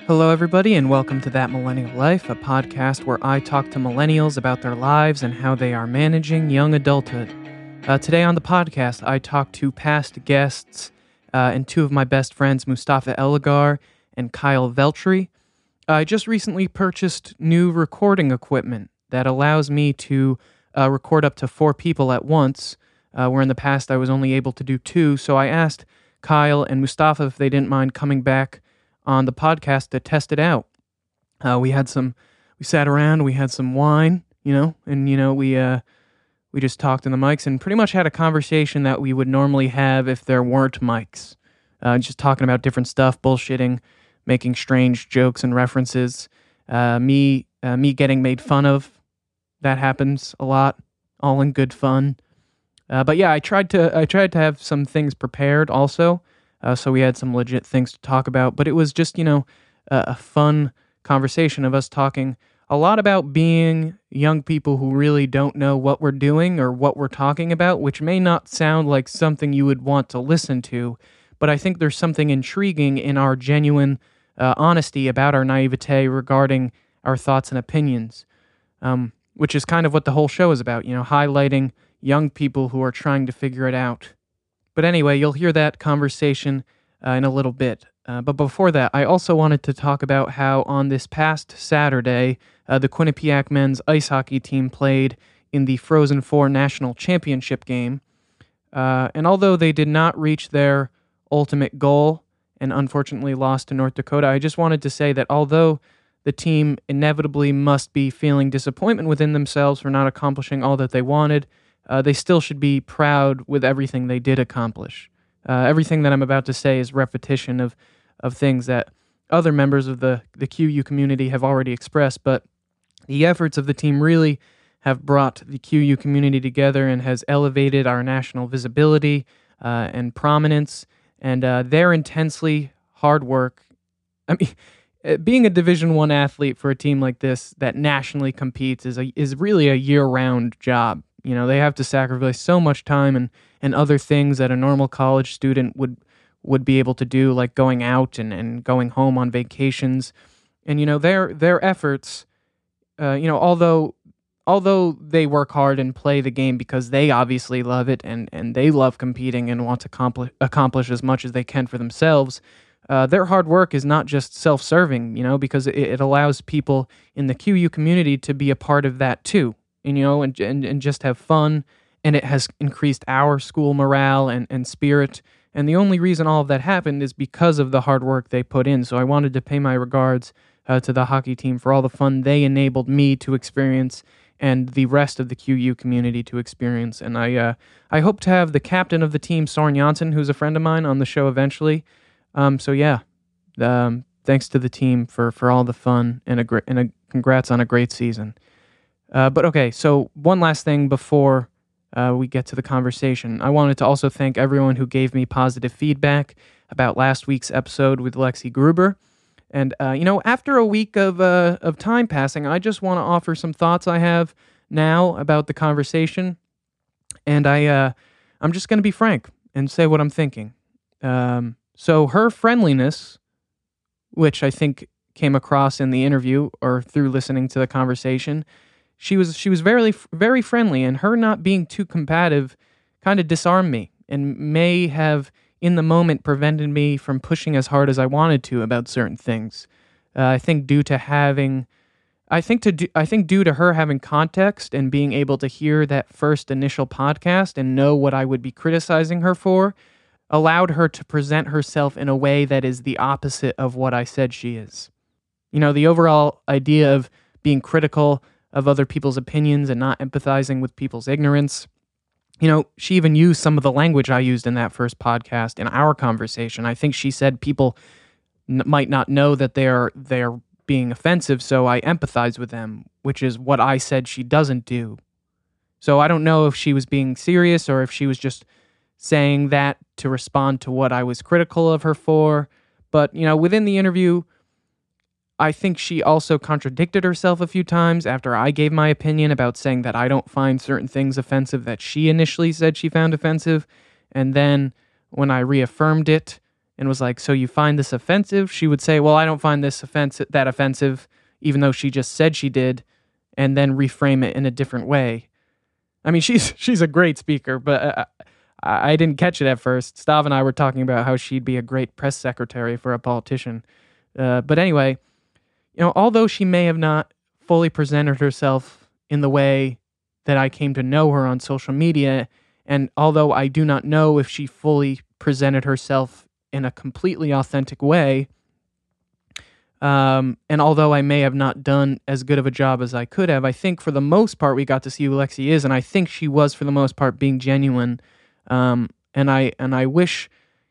Hello, everybody, and welcome to That Millennial Life, a podcast where I talk to millennials about their lives and how they are managing young adulthood. Today on the podcast, I talk to past guests and two of my best friends, Mustafa Eligar and Kyle Veltri. I just recently purchased new recording equipment that allows me to record up to 4 people at once, where in the past I was only able to do 2. So I asked Kyle and Mustafa if they didn't mind coming back on the podcast to test it out. We sat around, we had some wine, we just talked in the mics and pretty much had a conversation that we would normally have if there weren't mics. Just talking about different stuff, bullshitting, making strange jokes and references. Me getting made fun of. That happens a lot, all in good fun. But yeah, I tried to have some things prepared also. So we had some legit things to talk about, but it was just, a fun conversation of us talking a lot about being young people who really don't know what we're doing or what we're talking about, which may not sound like something you would want to listen to, but I think there's something intriguing in our genuine honesty about our naivete regarding our thoughts and opinions, which is kind of what the whole show is about, highlighting young people who are trying to figure it out. But anyway, you'll hear that conversation in a little bit. But before that, I also wanted to talk about how on this past Saturday, the Quinnipiac men's ice hockey team played in the Frozen Four National Championship game. And although they did not reach their ultimate goal and unfortunately lost to North Dakota, I just wanted to say that although the team inevitably must be feeling disappointment within themselves for not accomplishing all that they wanted, they still should be proud with everything they did accomplish. Everything that I'm about to say is repetition of things that other members of the QU community have already expressed, but the efforts of the team really have brought the QU community together and has elevated our national visibility and prominence, and their intensely hard work. I mean, being a Division I athlete for a team like this that nationally competes is really a year-round job. They have to sacrifice so much time and other things that a normal college student would be able to do, like going out and going home on vacations. And, their efforts, although they work hard and play the game because they obviously love it and they love competing and want to accomplish as much as they can for themselves, their hard work is not just self-serving, because it allows people in the QU community to be a part of that too. And just have fun, and it has increased our school morale and spirit, and the only reason all of that happened is because of the hard work they put in. So I wanted to pay my regards to the hockey team for all the fun they enabled me to experience and the rest of the QU community to experience, and I hope to have the captain of the team, Soren Janssen, who's a friend of mine, on the show eventually. Thanks to the team for all the fun and a congrats on a great season. But okay, so one last thing before we get to the conversation. I wanted to also thank everyone who gave me positive feedback about last week's episode with Lexi Gruber. And, after a week of time passing, I just want to offer some thoughts I have now about the conversation. And I'm just going to be frank and say what I'm thinking. So her friendliness, which I think came across in the interview or through listening to the conversation, She was very, very friendly, and her not being too combative kind of disarmed me and may have, in the moment, prevented me from pushing as hard as I wanted to about certain things. I think due to her having context and being able to hear that first initial podcast and know what I would be criticizing her for, allowed her to present herself in a way that is the opposite of what I said she is. The overall idea of being critical of other people's opinions and not empathizing with people's ignorance. She even used some of the language I used in that first podcast in our conversation. I think she said people might not know that they're being offensive, so I empathize with them, which is what I said she doesn't do. So I don't know if she was being serious or if she was just saying that to respond to what I was critical of her for. But, within the interview, I think she also contradicted herself a few times after I gave my opinion about saying that I don't find certain things offensive that she initially said she found offensive. And then when I reaffirmed it, and was like, "So you find this offensive?" She would say, "Well, I don't find this offensive, even though she just said she did," and then reframe it in a different way. I mean, she's a great speaker, but I didn't catch it at first. Stav and I were talking about how she'd be a great press secretary for a politician. But anyway, although she may have not fully presented herself in the way that I came to know her on social media, and although I do not know if she fully presented herself in a completely authentic way, and although I may have not done as good of a job as I could have, I think for the most part we got to see who Lexi is, and I think she was for the most part being genuine. And I wish,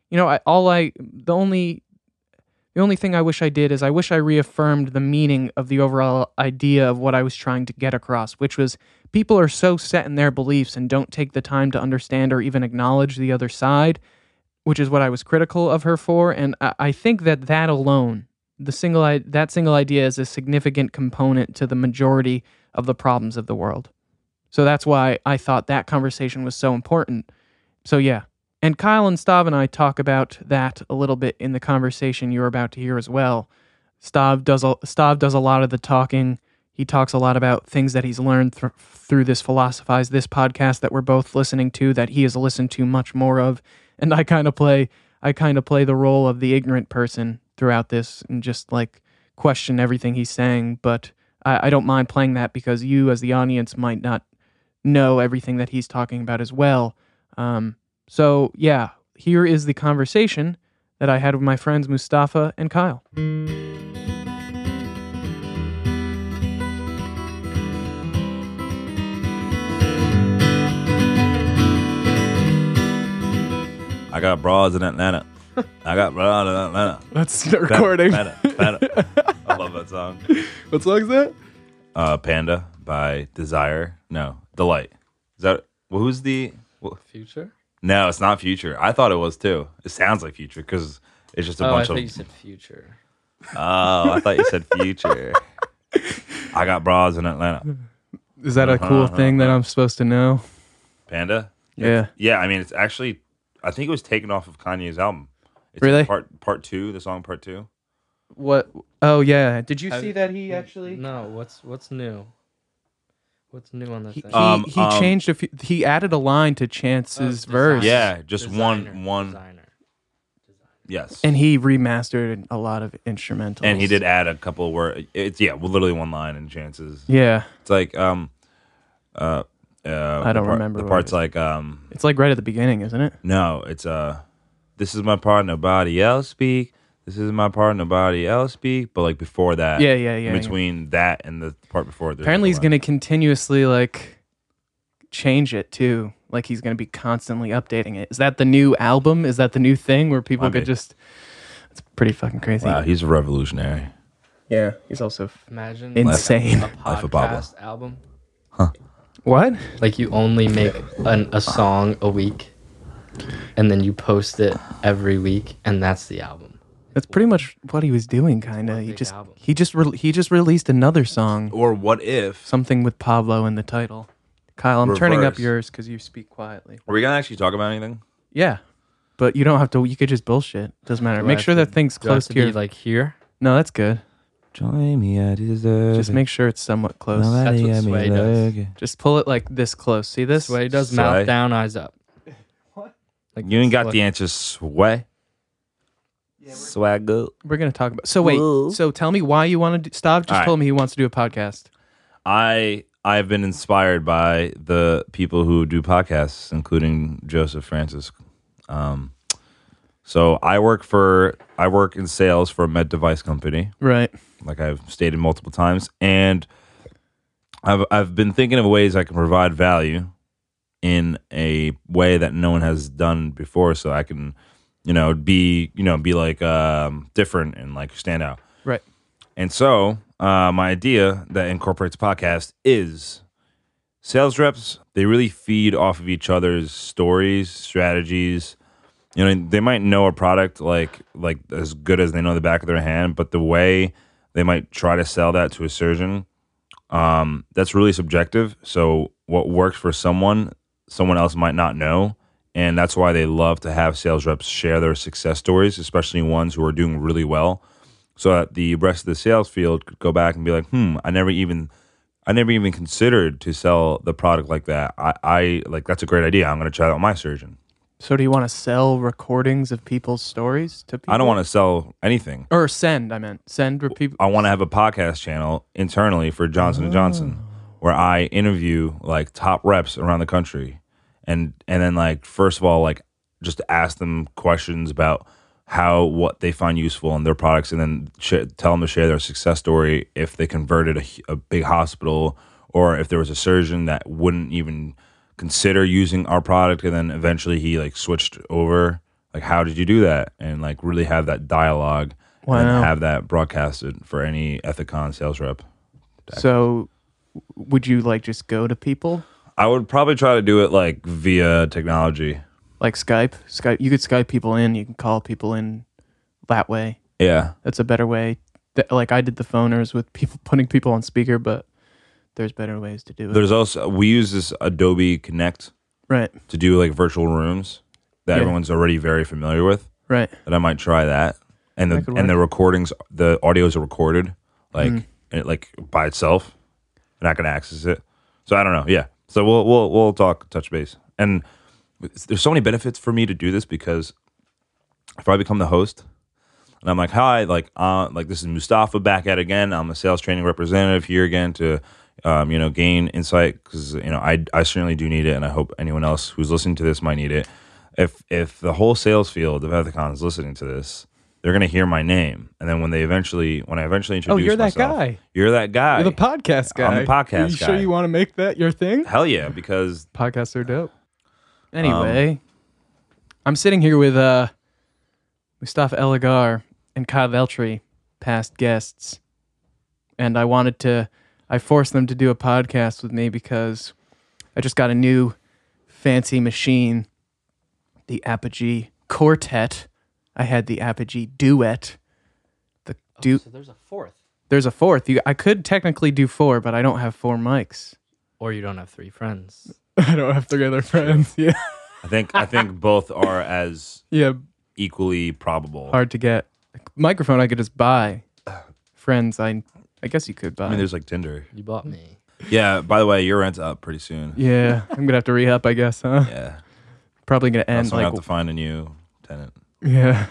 the only thing I wish I did is I wish I reaffirmed the meaning of the overall idea of what I was trying to get across, which was people are so set in their beliefs and don't take the time to understand or even acknowledge the other side, which is what I was critical of her for. And I think that alone, that single idea is a significant component to the majority of the problems of the world. So that's why I thought that conversation was so important. So yeah. And Kyle and Stav and I talk about that a little bit in the conversation you're about to hear as well. Stav does a lot of the talking. He talks a lot about things that he's learned through this Philosophize This podcast that we're both listening to, that he has listened to much more of. And I kind of play the role of the ignorant person throughout this and just like question everything he's saying. But I don't mind playing that because you as the audience might not know everything that he's talking about as well. So yeah, here is the conversation that I had with my friends Mustafa and Kyle. I got broads in Atlanta. Let's start recording. Panda. I love that song. What song is that? Panda by Desire. No, Delight. Is that who's the Future? No, it's not Future. I thought it was too. It sounds like Future because it's just a bunch I thought of. you said Future. Oh, I thought you said Future. I got broads in Atlanta. Is that a cool thing that I'm supposed to know? Panda. Yeah. Yeah. I mean, it's actually. I think it was taken off of Kanye's album. It's really? Part 2. The song Part 2. What? Oh yeah. Did you see that he actually? No. What's new? What's new on that thing? He changed a few. He added a line to Chance's verse. Yeah, just Designer. one. Designer. Yes. And he remastered a lot of instrumentals. And he did add a couple where it's literally one line in Chance's. Yeah. It's like I don't remember. The part's like it's like right at the beginning, isn't it? No, it's this is my part, nobody else speak. This is my part, nobody else speak. But like before that, Yeah. in between that and the part before, Apparently he's gonna continuously like change it too. Like he's gonna be constantly updating it. Is that the new album? Is that the new thing where people could just? It's pretty fucking crazy. Wow, he's a revolutionary. Yeah, he's also Imagine insane. a Life of Pablo. podcast album. What? Like you only make a song a week, and then you post it every week, and that's the album. That's pretty much what he was doing, kind of. One He big just album. he just released another song, Or what if? something with Pablo in the title. Kyle, I'm turning up Reverse. yours because you speak quietly. Are we gonna actually talk about anything? Yeah, but you don't have to. You could just bullshit. Doesn't matter. Do I Make have sure to- that thing's Do I have close to to your. be like here? No, that's good. Join me, I deserve. Just make sure it's somewhat close. That's what Sway does. Just pull it like this close. See this? Sway does Sway. mouth down, eyes up. What? Like You ain't this, got look. the answer, Sway. Swaggle. We're gonna talk about. So wait. Whoa. So tell me why you want to. Stav just All right. told me he wants to do a podcast. I've been inspired by the people who do podcasts, including Joseph Francis. So I work in sales for a med device company, Right. like I've stated multiple times, and I've been thinking of ways I can provide value in a way that no one has done before, so I can, be like different and like stand out. Right. And so, my idea that incorporates podcast is sales reps. They really feed off of each other's stories, strategies. They might know a product like as good as they know the back of their hand, but the way they might try to sell that to a surgeon, that's really subjective. So what works for someone else might not know, and that's why they love to have sales reps share their success stories, especially ones who are doing really well, so that the rest of the sales field could go back and be like, I never even considered to sell the product like that. I like, that's a great idea. I'm going to try that with my surgeon. So do you want to sell recordings of people's stories to people? I don't want to sell anything. Or send, I meant. Send for people. I want to have a podcast channel internally for Johnson & Johnson where I interview like top reps around the country. And then, like, first of all, like, just ask them questions about what they find useful in their products, and then tell them to share their success story if they converted a big hospital, or if there was a surgeon that wouldn't even consider using our product, and then eventually he like switched over. Like, how did you do that? And like really have that dialogue and have that broadcasted for any Ethicon sales rep. So would you like just go to people? I would probably try to do it like via technology. Like Skype? You could Skype people in. You can call people in that way. Yeah. That's a better way. Like I did the phoners with people, putting people on speaker, but there's better ways to do it. There's also, we use this Adobe Connect to do like virtual rooms that everyone's already very familiar with. Right. That I might try that. And the recordings, the audios are recorded like by itself. You're not going to access it. So I don't know. Yeah. So we'll touch base. And there's so many benefits for me to do this, because if I become the host and I'm like, hi, like this is Mustafa back at it again. I'm a sales training representative here again to, gain insight, because, I certainly do need it. And I hope anyone else who's listening to this might need it. If the whole sales field of Ethicon is listening to this, they're going to hear my name. And then when I eventually introduce myself. You're that guy. You're that guy. You're the podcast guy. I'm the podcast guy. Are you sure you want to make that your thing? Hell yeah, because podcasts are dope. Anyway, I'm sitting here with Mustafa Elagar and Kyle Veltri, past guests. And I forced them to do a podcast with me because I just got a new fancy machine, the Apogee Quartet. I had the Apogee Duet. So there's a fourth. There's a fourth. I could technically do 4, but I don't have 4 mics. Or you don't have 3 friends. I don't have 3 other friends. Yeah. I think both are as equally probable. Hard to get. Microphone I could just buy. Friends I guess you could buy. I mean, there's like Tinder. You bought me. Yeah, by the way, your rent's up pretty soon. Yeah, I'm going to have to re-up, I guess, huh? Yeah. Probably going to end I have to find a new tenant. Yeah.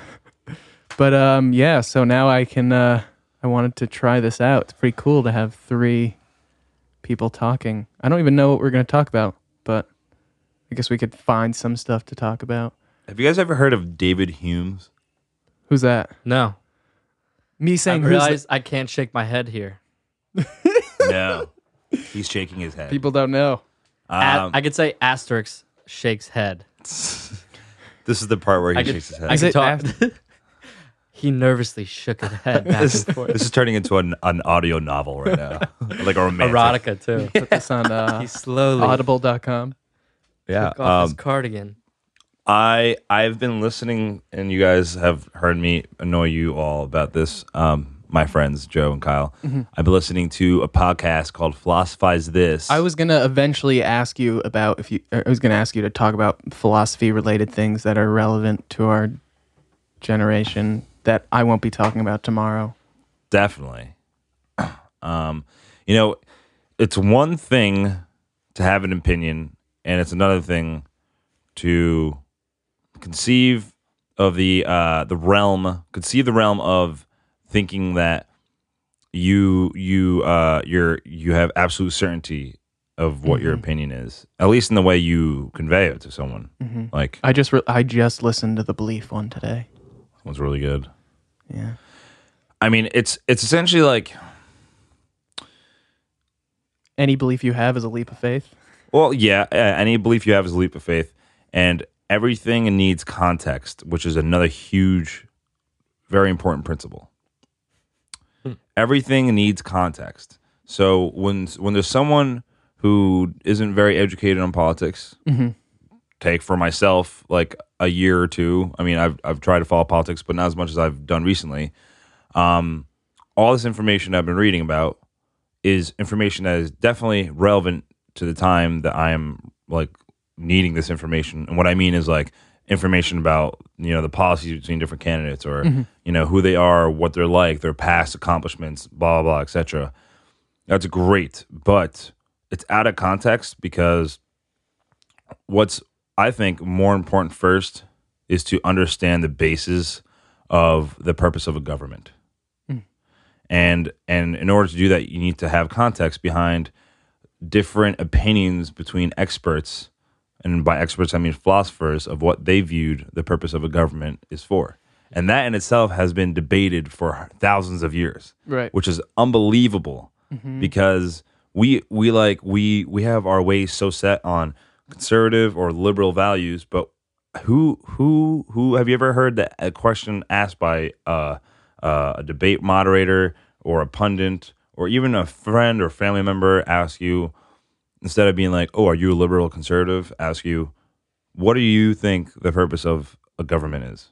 But so now I can I wanted to try this out. It's pretty cool to have 3 people talking. I don't even know what we're going to talk about, but I guess we could find some stuff to talk about. Have you guys ever heard of David Humes? Who's that? No. Me saying I realize I can't shake my head here. No. He's shaking his head. People don't know. I could say asterisk shakes head. This is the part where he shakes his head. I could talk. He nervously shook his head back and forth. This is turning into an audio novel right now. Like a romantic. Erotica, too. Put this on He slowly audible.com. Yeah. took off his cardigan. I've been listening, and you guys have heard me annoy you all about this. My friends, Joe and Kyle. Mm-hmm. I've been listening to a podcast called Philosophize This. I was going to eventually ask you about I was going to ask you to talk about philosophy-related things that are relevant to our generation that I won't be talking about tomorrow. Definitely. It's one thing to have an opinion, and it's another thing to conceive the realm of thinking that you have absolute certainty of what your opinion is, at least in the way you convey it to someone. Mm-hmm. Like I just listened to the Belief one today. That one's really good. Yeah. I mean, it's essentially like any belief you have is a leap of faith. Well, yeah, any belief you have is a leap of faith, and everything needs context, which is another huge, very important principle. Everything needs context. So when there's someone who isn't very educated on politics, take for myself like a year or two. I mean, I've tried to follow politics, but not as much as I've done recently. All this information I've been reading about is information that is definitely relevant to the time that I am like needing this information. And what I mean is like information about, the policies between different candidates or, who they are, what they're like, their past accomplishments, blah, blah, blah, etc. That's great. But it's out of context because what's, I think, more important first is to understand the basis of the purpose of a government. And in order to do that, you need to have context behind different opinions between experts, and by experts I mean philosophers, of what they viewed the purpose of a government is for. And that in itself has been debated for thousands of years, Right. which is unbelievable because we have our ways so set on conservative or liberal values, but who have you ever heard that a question asked by a debate moderator or a pundit or even a friend or family member ask you, instead of being like, oh, are you a liberal or conservative, ask you, what do you think the purpose of a government is?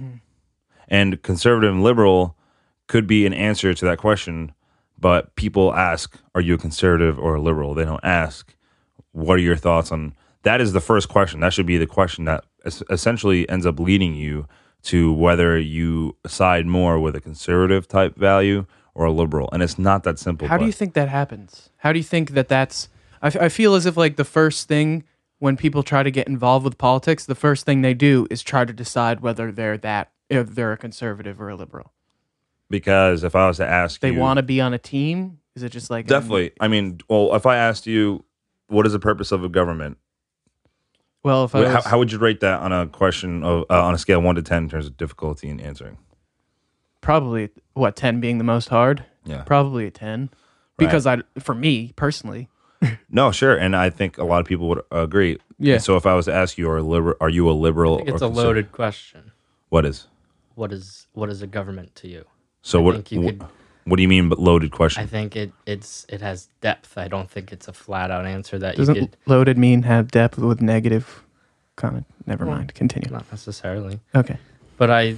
And conservative and liberal could be an answer to that question, but people ask, are you a conservative or a liberal? They don't ask, what are your thoughts on... That is the first question. That should be the question that essentially ends up leading you to whether you side more with a conservative type value or a liberal. And it's not that simple. How do you think that happens? How do you think that's... I feel as if like the first thing when people try to get involved with politics, the first thing they do is try to decide whether if they're a conservative or a liberal. Because if I was to ask They you... want to be on a team? Is it just like... Definitely. I mean, well, if I asked you, what is the purpose of a government? Well, if I was, How would you rate that on a question of on a scale of 1 to 10 in terms of difficulty in answering? probably, 10 being the most hard? Yeah. Probably a 10. Because for me, personally... No, sure, and I think a lot of people would agree. Yeah. And so if I was to ask you, are you a liberal? I think it's or a loaded question. What is? What is a government to you? So I think you could- what do you mean, but loaded question? I think it has depth. I don't think it's a flat out answer that Doesn't you could. loaded mean have depth with negative kind of... Never mind. Continue. Not necessarily, Okay. but I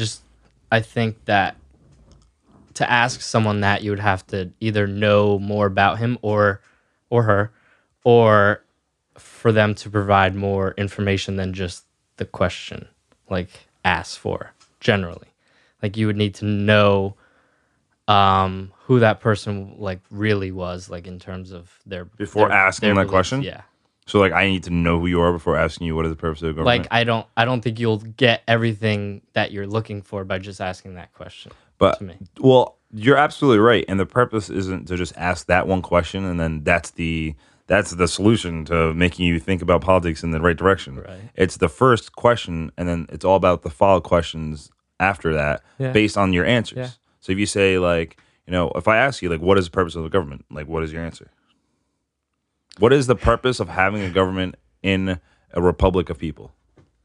think that to ask someone that, you would have to either know more about him or her, or for them to provide more information than just the question like asked for. Generally, like you would need to know who that person like really was, like in terms of their Before their asking that beliefs. question? Yeah. So like I need to know who you are before asking you what is the purpose of the government. Like I don't think you'll get everything that you're looking for by just asking that question. But to me. well, you're absolutely right, and the purpose isn't to just ask that one question and then that's the solution to making you think about politics in the right direction. Right. It's the first question, and then it's all about the follow questions after that, based on your answers. Yeah. So if you say like, if I ask you like, what is the purpose of the government? Like, what is your answer? What is the purpose of having a government in a republic of people?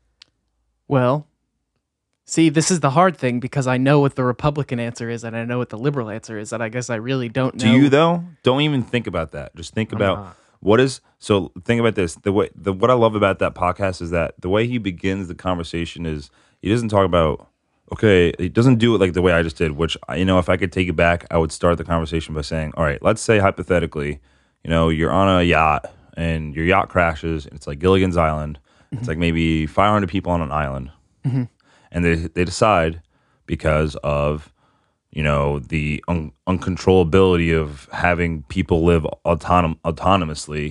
Well, see, this is the hard thing because I know what the Republican answer is and I know what the liberal answer is, and I guess I really don't know. Do you though? Don't even think about that. Just think about not. what is. So think about this. What I love about that podcast is that the way he begins the conversation is he doesn't talk about. Okay, he doesn't do it like the way I just did. Which if I could take it back, I would start the conversation by saying, "All right, let's say hypothetically, you're on a yacht and your yacht crashes. And it's like Gilligan's Island. It's like maybe 500 people on an island." And they decide because of the uncontrollability of having people live autonomously.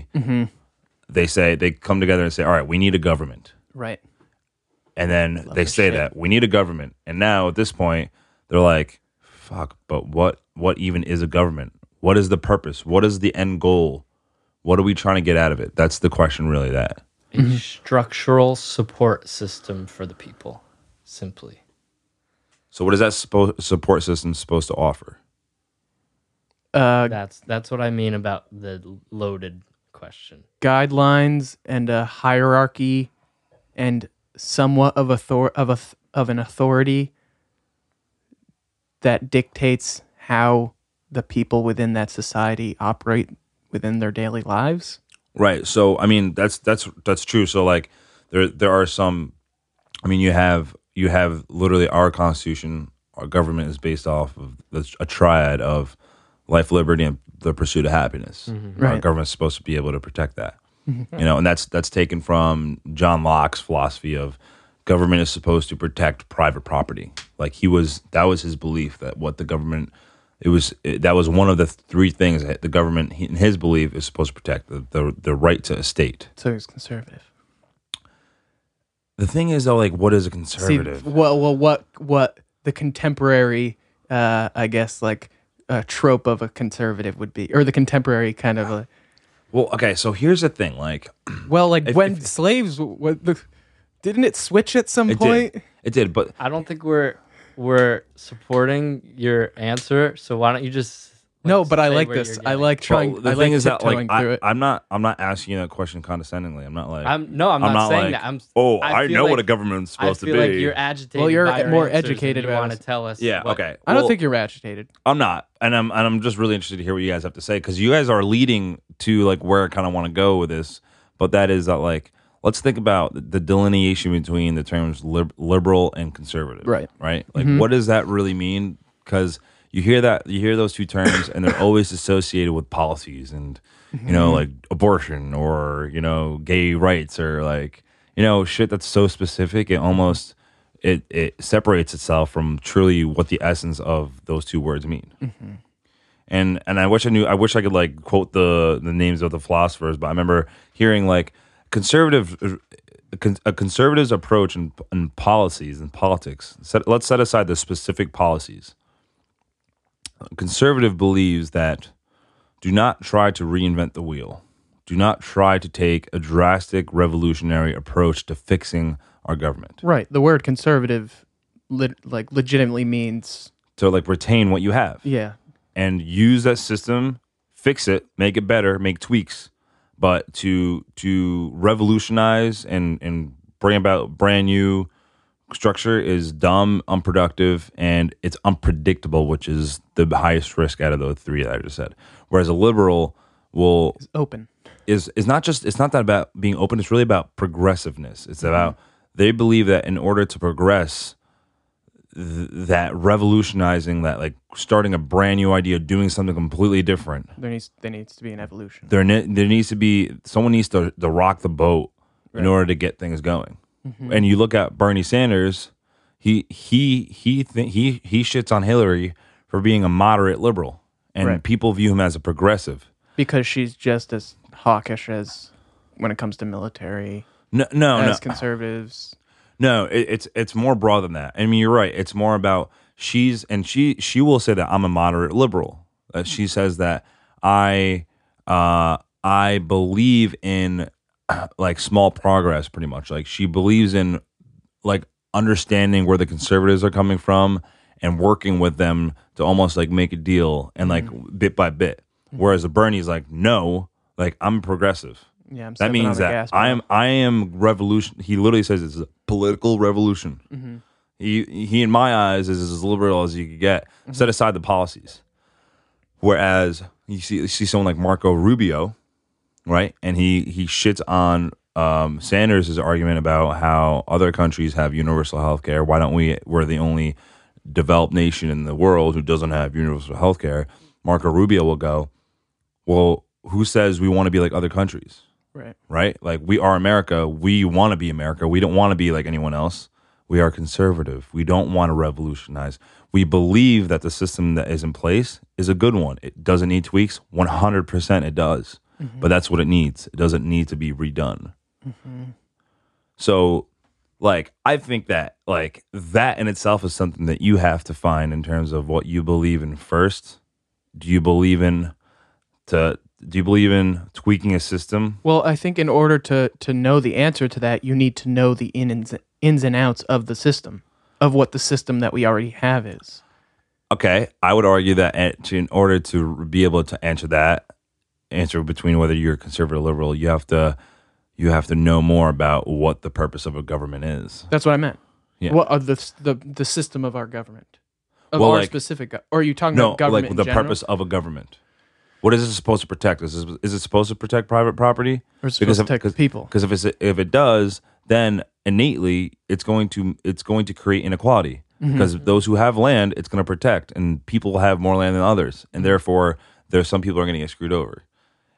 They come together and say, all right, we need a government, Right. and then they say that we need a government. And now at this point they're like, fuck, but what even is a government? What is the purpose? What is the end goal? What are we trying to get out of it? That's the question, really. That A structural support system for the people, simply. So what is that support system supposed to offer? That's what I mean about the loaded question. Guidelines and a hierarchy and somewhat of an authority that dictates how the people within that society operate within their daily lives. Right. So I mean that's true. So like there are some. I mean you have literally our Constitution. Our government is based off of a triad of life, liberty, and the pursuit of happiness. Our Right. government is supposed to be able to protect that. You know, and that's taken from John Locke's philosophy of government is supposed to protect private property. Like that was his belief that what the government that was one of the three things that the government, in his belief, is supposed to protect the right to estate. So he's conservative. The thing is, though, like, what is a conservative? See, what the contemporary, I guess, like trope of a conservative would be, or the contemporary kind of a. Well, okay, so here's the thing, like, well, like when slaves, didn't it switch at some point? It did, but I don't think we're supporting your answer. So why don't you just no? But I like this. I like trying. Well, the thing is that like I'm not asking you that question condescendingly. I'm not like I'm not saying like, that. I know what a government's supposed to be. I feel like you're agitated. Well, you're by your more answers educated and you about want it. to tell us. Yeah. Okay. I don't think you're agitated. I'm not, and I'm just really interested to hear what you guys have to say because you guys are leading to like where I kind of want to go with this. But that is that like let's think about the delineation between the terms liberal and conservative. Right. Right. Like what does that really mean? Because you hear those two terms, and they're always associated with policies and you know like abortion or you know gay rights or like you know shit that's so specific it almost it separates itself from truly what the essence of those two words mean. And I wish I could like quote the names of the philosophers, but I remember hearing like a conservative's approach in policies and politics. Let's set aside the specific policies. A conservative believes that do not try to reinvent the wheel. Do not try to take a drastic revolutionary approach to fixing our government. Right. The word conservative like legitimately means to like retain what you have. Yeah. And use that system, fix it, make it better, make tweaks. But to revolutionize and bring about brand new structure is dumb, unproductive, and it's unpredictable, which is the highest risk out of the three that I just said. Whereas a liberal is open. Is not that about being open, it's really about progressiveness. It's about they believe that in order to progress, that revolutionizing, that like starting a brand new idea, doing something completely different. There needs to be an evolution. There needs to be someone needs to rock the boat in order to get things going. And you look at Bernie Sanders, he shits on Hillary for being a moderate liberal, and people view him as a progressive because she's just as hawkish as when it comes to military. No, conservatives. No, it's more broad than that. I mean, you're right. It's more about she will say that I'm a moderate liberal. She says that I believe in like small progress, pretty much. Like she believes in like understanding where the conservatives are coming from and working with them to almost like make a deal and like bit by bit. Whereas the Bernie's like, no, like I'm progressive. Yeah, that means that I am revolution. He literally says it's a political revolution. He in my eyes is as liberal as you could get. Set aside the policies. Whereas you see someone like Marco Rubio, right? And he shits on Sanders' argument about how other countries have universal health care. Why don't we? We're the only developed nation in the world who doesn't have universal health care. Marco Rubio will go, well, who says we want to be like other countries? Right? Like we are America. We want to be America. We don't want to be like anyone else. We are conservative. We don't want to revolutionize. We believe that the system that is in place is a good one. It doesn't need tweaks. 100% it does. But that's what it needs. It doesn't need to be redone. So, like, I think that, like, that in itself is something that you have to find in terms of what you believe in first. Do you believe in tweaking a system? Well, I think in order to know the answer to that, you need to know the ins and outs of the system, of what the system that we already have is. Okay, I would argue that in order to be able to answer between whether you're conservative or liberal, you have to know more about what the purpose of a government is. That's what I meant. Yeah. What are the system of our government? Of our specific, or are you talking about government like the purpose of a government? What is it supposed to protect? Is it supposed to protect private property? Or is it supposed to protect people? Because if it does, then innately it's going to create inequality. Because those who have land, it's going to protect, and people have more land than others, and therefore some people are going to get screwed over.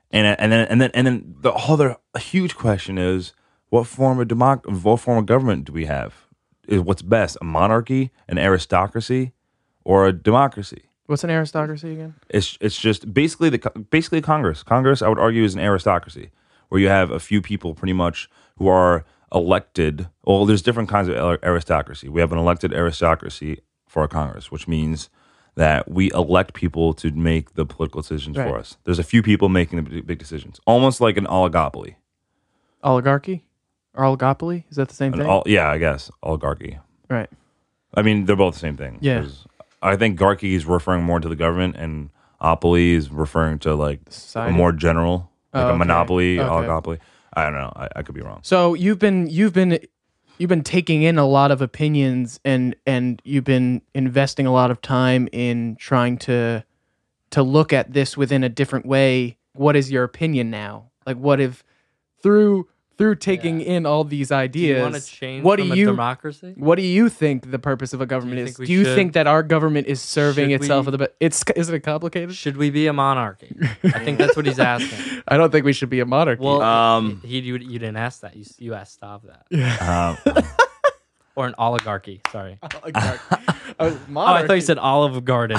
And then the other huge question is, what form of government do we have? Is what's best a monarchy, an aristocracy, or a democracy? What's an aristocracy again? It's just basically Congress. Congress, I would argue, is an aristocracy where you have a few people pretty much who are elected. Well, there's different kinds of aristocracy. We have an elected aristocracy for our Congress, which means that we elect people to make the political decisions Right. for us. There's a few people making the big decisions, almost like an oligopoly. Oligarchy or oligopoly? Is that the same thing? Yeah, I guess oligarchy. Right. I mean, they're both the same thing. Yeah. 'Cause I think garchy is referring more to the government, and opoly is referring to like a Society? more general, like Oh, a okay. monopoly, Okay. oligopoly. I don't know. I could be wrong. So you've been taking in a lot of opinions and you've been investing a lot of time in trying to look at this within a different way. What is your opinion now? Like, what if through taking in all these Do ideas, you want to change what from do a you democracy? what do you think the purpose of a government think is? we Do you should- think that our government is serving should itself we- for the best? Is it complicated? Should we be a monarchy? I think that's what he's asking. I don't think we should be a monarchy. Well, Um, you didn't ask that. You asked Stav that. Um, Or an oligarchy. Sorry. Oligarchy. Oh, I thought you said Olive Garden.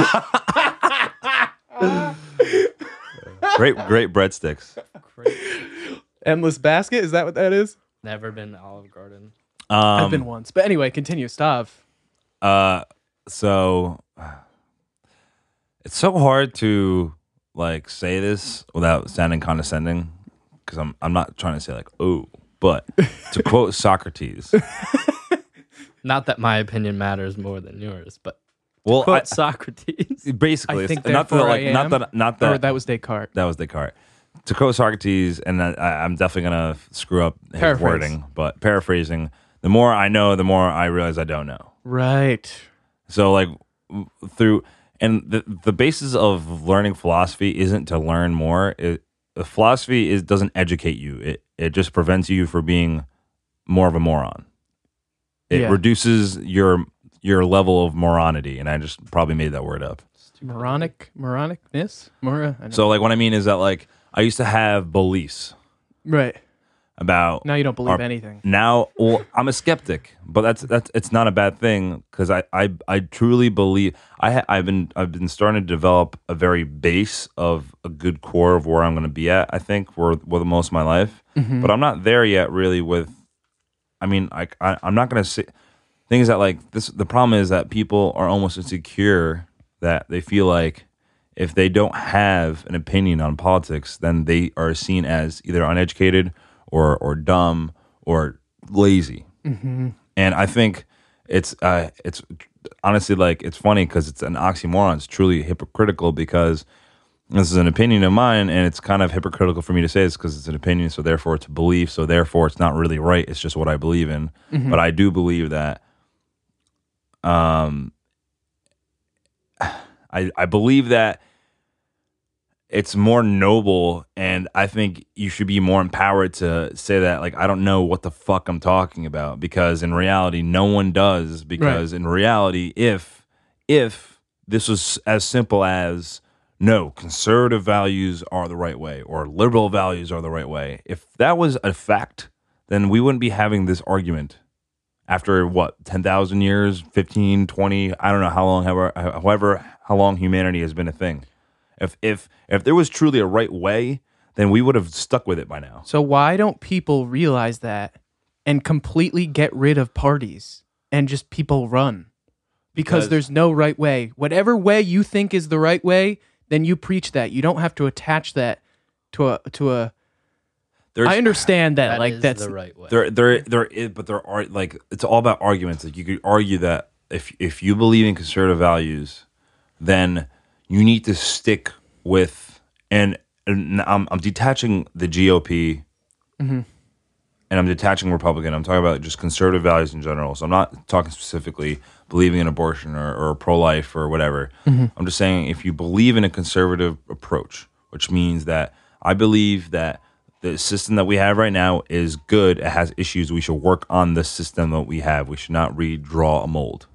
great breadsticks. Endless Basket. Is that what that is? Never been to Olive Garden. I've been once, but anyway, continue. Stav. So it's so hard to like say this without sounding condescending because I'm not trying to say like but to quote Socrates. Not that my opinion matters more than yours, but Well, quote Socrates. basically, I think not that therefore like I not am. that not Or that that was Descartes. that was Descartes. To quote Socrates, and I'm definitely gonna screw up his Paraphrase. wording, but paraphrasing: the more I know, the more I realize I don't know. Right. So like through and the basis of learning philosophy isn't to learn more. Philosophy doesn't educate you. It just prevents you from being more of a moron. It Yeah. reduces your level of moronity, and I just probably made that word up. Moronicness? So like what I mean is that like I used to have beliefs right. about Now you don't believe Our- anything. Now, well, I'm a skeptic, but that's it's not a bad thing because I truly believe I've been starting to develop a very base of a good core of where I'm going to be at. I think for the most of my life, but I'm not there yet. Really, with I mean, I'm not going to say things that like this. The problem is that people are almost insecure that they feel like if they don't have an opinion on politics, then they are seen as either uneducated or dumb or lazy. And I think it's honestly like it's funny because it's an oxymoron. It's truly hypocritical because this is an opinion of mine, and it's kind of hypocritical for me to say this because it's an opinion. So therefore, it's a belief. So therefore, it's not really right. It's just what I believe in. But I do believe that. I believe that it's more noble, and I think you should be more empowered to say that, like, I don't know what the fuck I'm talking about, because in reality, no one does. Because in reality, if this was as simple as, no, conservative values are the right way, or liberal values are the right way, if that was a fact, then we wouldn't be having this argument after, what, 10,000 years, 15, 20, I don't know how long, however how long humanity has been a thing. If there was truly a right way, then we would have stuck with it by now. So why don't people realize that and completely get rid of parties and just people run? Because there's no right way. Whatever way you think is the right way, then you preach that. You don't have to attach that to a I understand that, That like is that's the right way. There is, but there are like it's all about arguments. Like you could argue that if you believe in conservative values, then you need to stick with and I'm detaching the GOP, and I'm detaching Republican. I'm talking about just conservative values in general. So I'm not talking specifically believing in abortion or pro-life or whatever. I'm just saying if you believe in a conservative approach, which means that I believe that the system that we have right now is good. It has issues. We should work on the system that we have. We should not redraw a mold.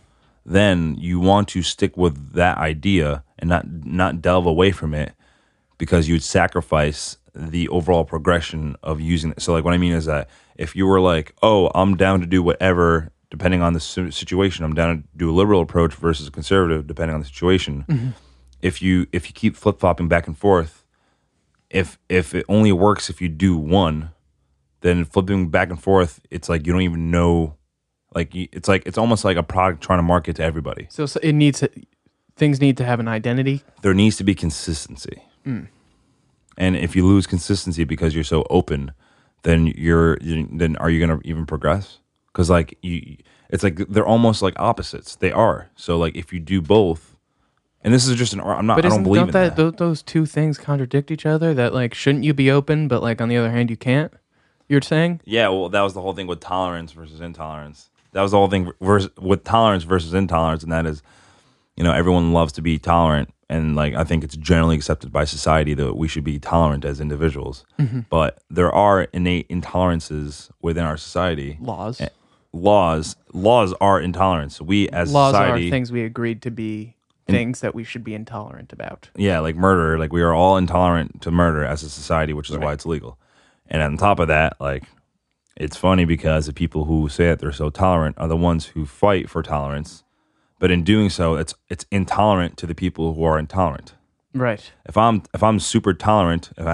Then you want to stick with that idea and not delve away from it because you'd sacrifice the overall progression of using it. So like what I mean is that if you were like, oh, I'm down to do whatever, depending on the situation, I'm down to do a liberal approach versus a conservative, depending on the situation. Mm-hmm. If you keep flip flopping back and forth, if it only works if you do one, then flipping back and forth, it's like you don't even know. Like it's almost like a product trying to market to everybody. So things need to have an identity. There needs to be consistency. And if you lose consistency because you're so open, then then are you going to even progress? Because like it's like they're almost like opposites. They are. So like if you do both, and this is just I don't believe in that. Those two things contradict each other? That like shouldn't you be open, but like on the other hand you can't? You're saying? Yeah. Well, that was the whole thing with tolerance versus intolerance. That was the whole thing with tolerance versus intolerance, and that is, everyone loves to be tolerant. And like I think it's generally accepted by society that we should be tolerant as individuals. Mm-hmm. But there are innate intolerances within our society. Laws are intolerance. We as laws society, are things we agreed to be things that we should be intolerant about. Yeah, like murder. Like we are all intolerant to murder as a society, which is why it's legal. And on top of that, like it's funny because the people who say that they're so tolerant are the ones who fight for tolerance. But in doing so, it's intolerant to the people who are intolerant. Right. If I'm super tolerant and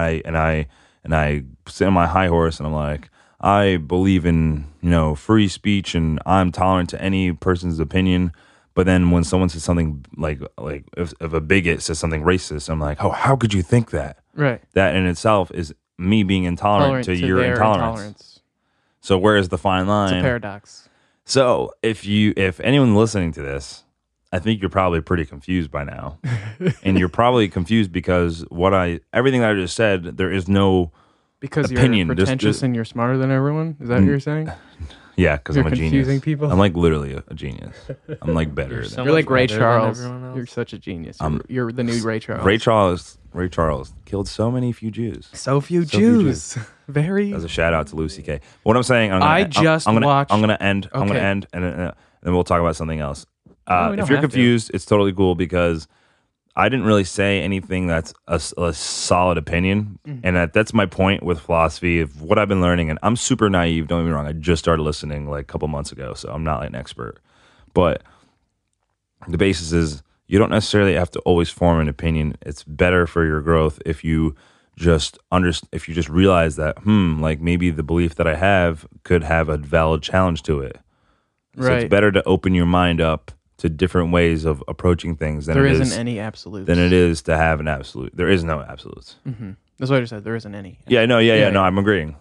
I sit on my high horse and I'm like, I believe in free speech and I'm tolerant to any person's opinion, but then when someone says something like if a bigot says something racist, I'm like, oh, how could you think that? Right. That in itself is me being intolerant to your intolerance. So where is the fine line? It's a paradox. So if anyone listening to this, I think you're probably pretty confused by now. And you're probably confused because everything that I just said, there is no because opinion. You're pretentious and you're smarter than everyone? Is that what you're saying? Yeah, because I'm a genius. Confusing people? I'm like literally a genius. I'm like better You're than so You're like much Ray better than Charles. everyone else. You're such a genius. You're the new Ray Charles. Ray Charles killed so many few Jews. So few Jews. Very. As a shout out to Lucy K. What I'm saying, I'm I just watched. I'm gonna end, Okay. and then we'll talk about something else. No, we If don't you're have to. confused, it's totally cool because I didn't really say anything that's a solid opinion, and that's my point with philosophy of what I've been learning. And I'm super naive. Don't get me wrong. I just started listening like a couple months ago, so I'm not like an expert. But the basis is you don't necessarily have to always form an opinion. It's better for your growth if you just realize that like maybe the belief that I have could have a valid challenge to it. So Right. it's better to open your mind up to different ways of approaching things than There it isn't is any absolutes. than it is to have an absolute. There is no absolutes. That's what I just said. There isn't any. Yeah, no, yeah, Yeah, no, yeah. I'm agreeing.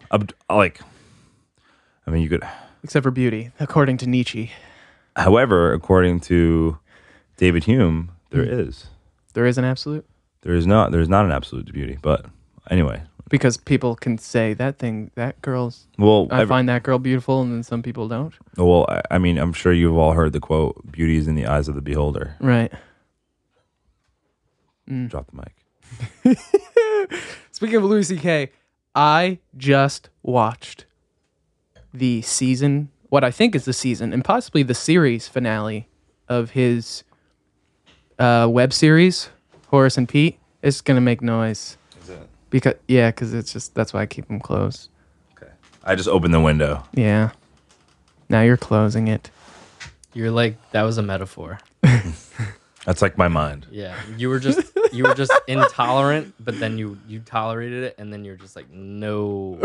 You could. Except for beauty, according to Nietzsche. However, according to David Hume, there is. There is an absolute? There is not. There is not an absolute to beauty. But anyway, Because people can say that girl's. well, I find that girl beautiful, and then some people don't. I'm sure you've all heard the quote, "Beauty is in the eyes of the beholder." Right. Drop the mic. Speaking of Louis C.K., I just watched the season, what I think is the season, and possibly the series finale of his web series, Horace and Pete. It's going to make noise. Is it? Because it's just, that's why I keep them closed. Okay. I just opened the window. Yeah. Now you're closing it. You're like, that was a metaphor. That's like my mind. Yeah, you were just intolerant, but then you tolerated it, and then you're just like, no.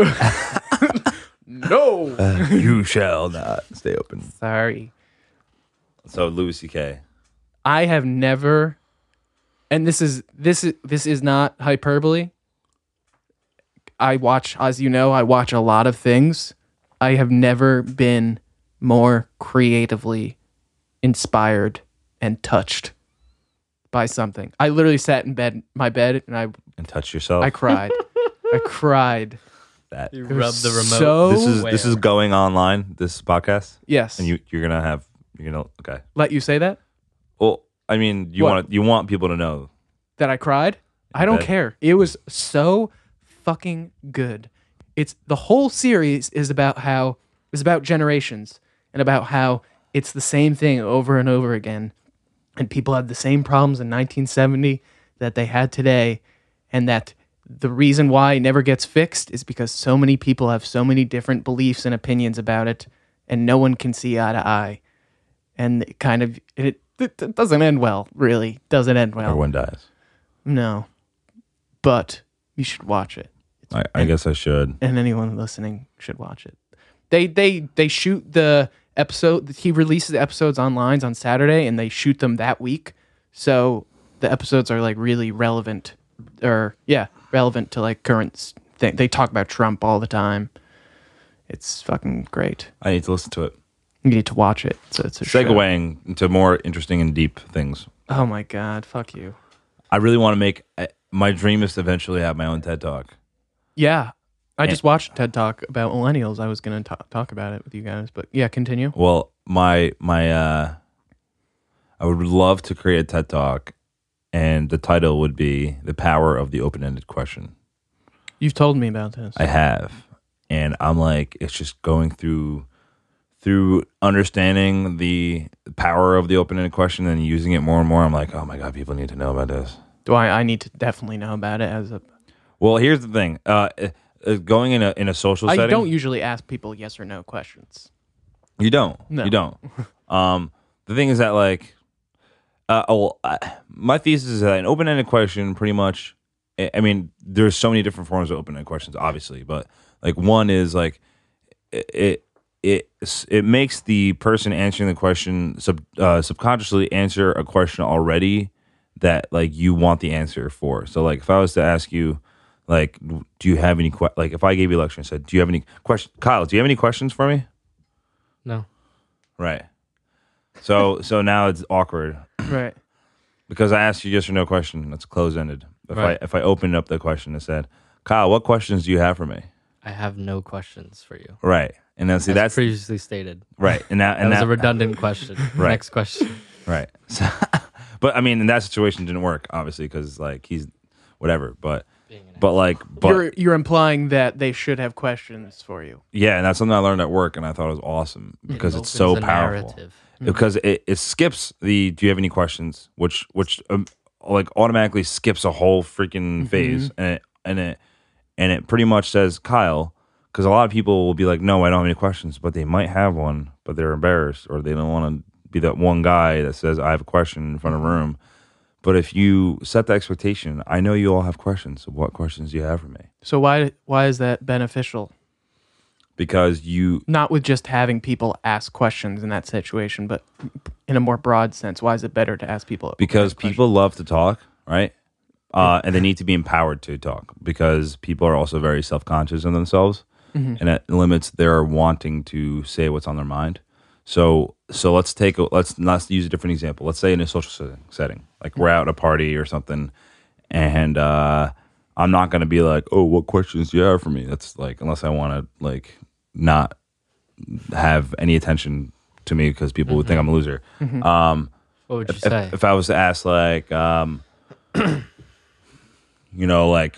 No. You shall not stay open. Sorry. So Louis C.K. I have never, and this is not hyperbole. I watch a lot of things. I have never been more creatively inspired and touched by something. I literally sat in my bed, and And touch yourself. I cried. I cried. that. You was rubbed the remote. so- This is going online. This podcast, Yes. and you're gonna okay. Let you say that? Well, I mean, you What? want people to know. That I cried? I don't bed. care. It was so fucking good. It's the whole series is about generations and about how it's the same thing over and over again. And people had the same problems in 1970 that they had today. and that the reason why it never gets fixed is because so many people have so many different beliefs and opinions about it, and no one can see eye to eye. And it doesn't end well, really. Doesn't end well. Everyone dies. No. But you should watch it. I guess I should. And anyone listening should watch it. They shoot the episode. He releases the episodes online on Saturday, and they shoot them that week. So the episodes are like really relevant, relevant to like current thing. They talk about Trump all the time. It's fucking great. I need to listen to it. You need to watch it. So it's a show. Segueing into more interesting and deep things. Oh my God, fuck you. I really want to make my dream is to eventually have my own TED Talk. Yeah. I just watched TED Talk about millennials. I was going to talk about it with you guys, but yeah, continue. Well, I would love to create a TED Talk, and the title would be The Power of the Open-Ended Question. You've told me about this. I have. And I'm like, it's just going through understanding the power of the open-ended question and using it more and more. I'm like, oh my God, people need to know about this. I need to definitely know about it as a... Well, here's the thing. Going in a social setting... I don't usually ask people yes or no questions. You don't. No. You don't. The thing is that, like... my thesis is that an open-ended question pretty much... I mean, there's so many different forms of open-ended questions, obviously, but like one is like... It makes the person answering the question subconsciously answer a question already that like you want the answer for. So like if I was to ask you, like, do you have any like if I gave you a lecture and said, do you have any questions, Kyle? Do you have any questions for me? No. Right. So now it's awkward, Right. because I asked you yes or no question. That's closed ended. If I opened up the question and said, Kyle, what questions do you have for me? I have no questions for you. Right. And then see that's previously stated. right. And now That was a redundant question. Right. Next question. Right. So, but I mean, in that situation, it didn't work, obviously, because like he's whatever. But you're implying that they should have questions for you. Yeah, and that's something I learned at work, and I thought it was awesome because it's so opens a powerful. narrative. Because it skips the "Do you have any questions?" which like automatically skips a whole freaking phase, and it pretty much says, Kyle. Because a lot of people will be like, no, I don't have any questions, but they might have one, but they're embarrassed, or they don't want to be that one guy that says, I have a question in front of a room. But if you set the expectation, I know you all have questions. So what questions do you have for me? So why is that beneficial? Because not with just having people ask questions in that situation, but in a more broad sense, why is it better to ask people? Because people love to talk, right? And they need to be empowered to talk, because people are also very self-conscious of themselves. And it limits their wanting to say what's on their mind. So let's use a different example. Let's say in a social setting, like we're out at a party or something, and I'm not going to be like, oh, what questions do you have for me? That's like, unless I want to like not have any attention to me because people would think I'm a loser. What would you say? If I was to ask like, you know, like,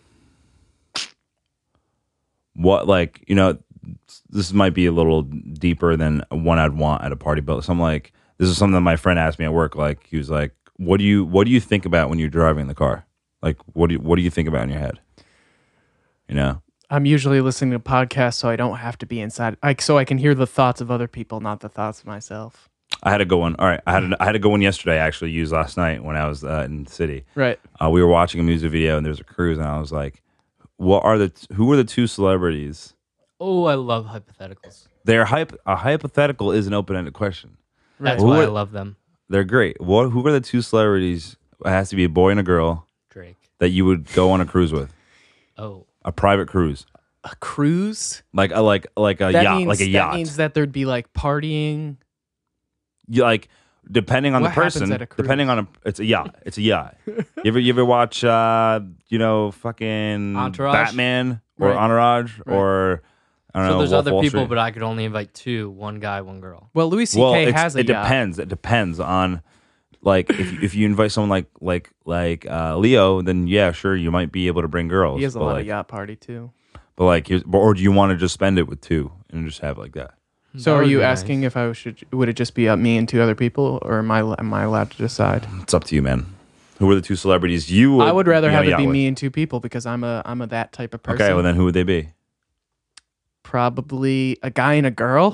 what, like, you know, this might be a little deeper than one I'd want at a party, but something like, this is something that my friend asked me at work. Like, he was like, what do you think about when you're driving the car? Like, what do you think about in your head? You know? I'm usually listening to podcasts, so I don't have to be inside, so I can hear the thoughts of other people, not the thoughts of myself. I had to go one. All right, I had to go one yesterday. I actually used last night when I was in the city. Right. We were watching a music video, and there's a cruise, and I was like, who are the two celebrities? Oh, I love hypotheticals. A hypothetical is an open-ended question. That's why I love them. They're great. Who are the two celebrities? It has to be a boy and a girl. Drake. That you would go on a cruise with. Oh. A private cruise. A cruise? Like a yacht. Like a yacht. That means that there'd be like partying. Like, depending on What the person, happens at a cruise? it's a yacht. It's a yacht. you ever watch fucking Entourage? Batman or Right. Entourage or I don't know. So there's Wolf other Wall people, Street? but I could only invite two, one guy, one girl. Well, Louis C.K. has a it yacht. depends. It depends on, like, if you invite someone like Leo, then yeah, sure, you might be able to bring girls. He has a but lot like, of yacht party too. But like, or do you want to just spend it with two and just have like that? So That are would you be asking nice. if would it just be up me and two other people, or am I allowed to decide? It's up to you, man. Who are the two celebrities you would? I would rather be on have a it yacht be with? me and two people because I'm a that type of person. Okay, well then who would they be? Probably a guy and a girl.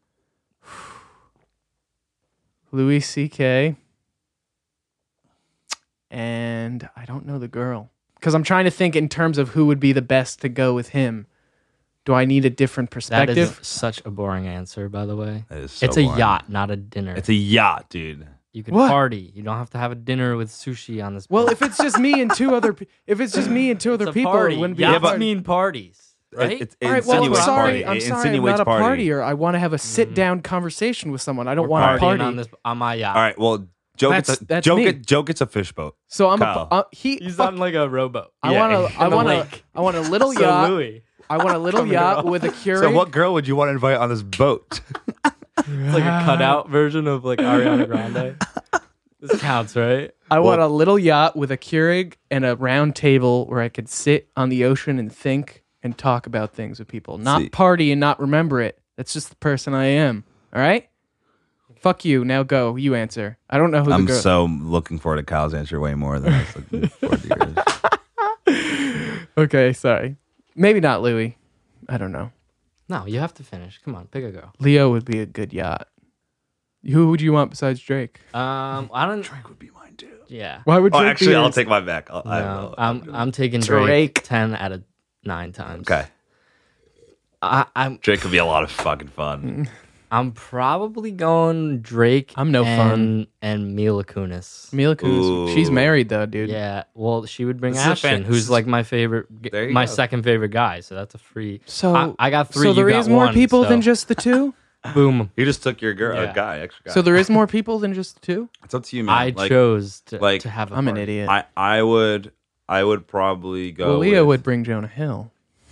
Louis C.K. And I don't know the girl. Because I'm trying to think in terms of who would be the best to go with him. Do I need a different That perspective? is such a boring answer, by the way. That is so It's a boring. yacht, not a dinner. It's a yacht, dude. You could What? party. You don't have to have a dinner with sushi on this. Well, boat. if it's just me and two other if it's just me and two other It's a people, party. it wouldn't be Yachts a party. mean parties, right? It All right, well, I'm insinuates sorry. party. I'm It sorry. I'm insinuates not a party. partier. I want to have a sit-down conversation with someone. I don't want Partying to party. on this on my yacht. All right, well, Joe That's- gets that's me. Joe gets a fish boat. So I'm Kyle. He's fuck, on like a rowboat. I Yeah, want in I the want lake. I want a little So yacht. Louis, I want a little Coming yacht off. with a Keurig. So what girl would you want to invite on this boat? it's like a cutout version of like Ariana Grande. This counts, right? I want a little yacht with a Keurig and a round table where I could sit on the ocean and think and talk about things with people. Not See. party and not remember it. That's just the person I am. All right? Fuck you. Now go. You answer. I don't know who I'm the girl... so looking forward to Kyle's answer way more than I was looking forward to yours. Okay, sorry. Maybe not Louis. I don't know. No, you have to finish. Come on, pick a girl. Leo would be a good yacht. Who would you want besides Drake? I don't. Drake would be mine too. Yeah. Why would Drake be yours? take my back. No, I'm taking Drake 10 out of 9 times. Okay. I'm Drake could be a lot of fucking fun. probably going Drake. I'm no fun. And Mila Kunis. Mila Kunis. She's Ooh. married though, dude. Yeah, well, she would bring This is a Ashton, fan- who's like my favorite, There you my go. second favorite guy. So that's a free. So I got 3. So there you got is more 1, people so than just the two? boom. You just took your girl, Yeah. extra guy. So there is more people than just the two? It's up to you, man. I Like, chose to like, have. A I'm an party. idiot. I would probably go. Well, Leo with, would bring Jonah Hill.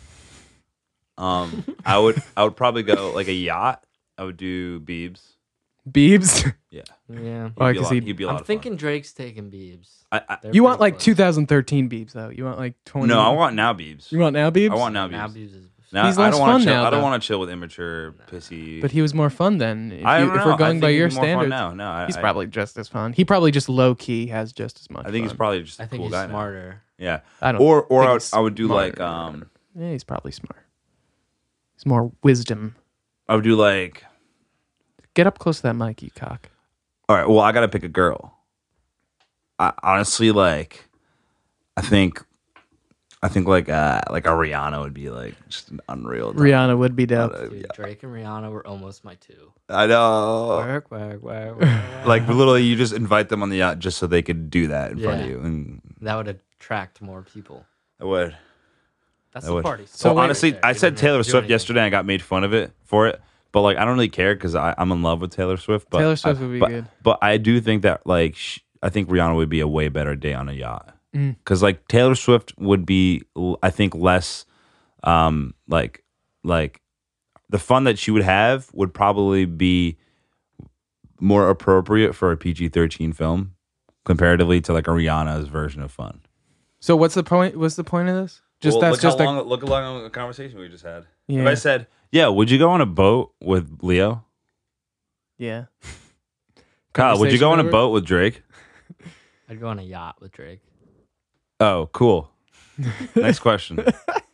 I would probably go like a yacht. I would do Biebs. Biebs? Yeah. Yeah, Why, He'd be a 'cause lot- he'd- he'd be a lot I'm of thinking Drake's taking Biebs. fun. They're You want pretty like close. 2013 Biebs though. You want like 20. No, I want now Biebs. You want now Biebs? I want now Now Biebs. Biebs is. Now, He's I less don't want fun to chill. now, I don't though. want to chill with immature, pissy. But he was more fun then. If, I don't if know. we're I going think by he'd your be more fun standards. now. No, He's probably just as fun. He probably just low key has just as much. I think he's fun. probably just a I think cool he's guy now. smarter. Yeah. I don't Or think I he's I would do like smarter. Yeah, he's probably smart. He's more wisdom. I would do like. Get up close to that mic, you cock. All right. Well, I gotta pick a girl. I honestly like. I think like a Rihanna would be like just an unreal. Rihanna would be dope. Dude, Drake and Rihanna were almost my 2. I know. Work. Like literally, you just invite them on the yacht just so they could do that in front of Yeah. you, and That would attract more people. I would. That's I the would. party. So Well, wait- honestly, Right there. I You said wouldn't have Taylor to do Swift anything. yesterday. And I got made fun of it for it, but like I don't really care because I'm in love with Taylor Swift. But Taylor Swift would be but, good. But I do think that like I think Rihanna would be a way better day on a yacht Mm. because like Taylor Swift would be I think less like the fun that she would have would probably be more appropriate for a PG-13 film comparatively to like a Rihanna's version of fun. So what's the point? What's the point of this? Just Well, that's look just how a long, look along the conversation we just had. Yeah. If I said, "Yeah, would you go on a boat with Leo?" yeah. Kyle, would you go on a Conversation boat with Drake? I'd go on a yacht with Drake. Oh, cool. Next question.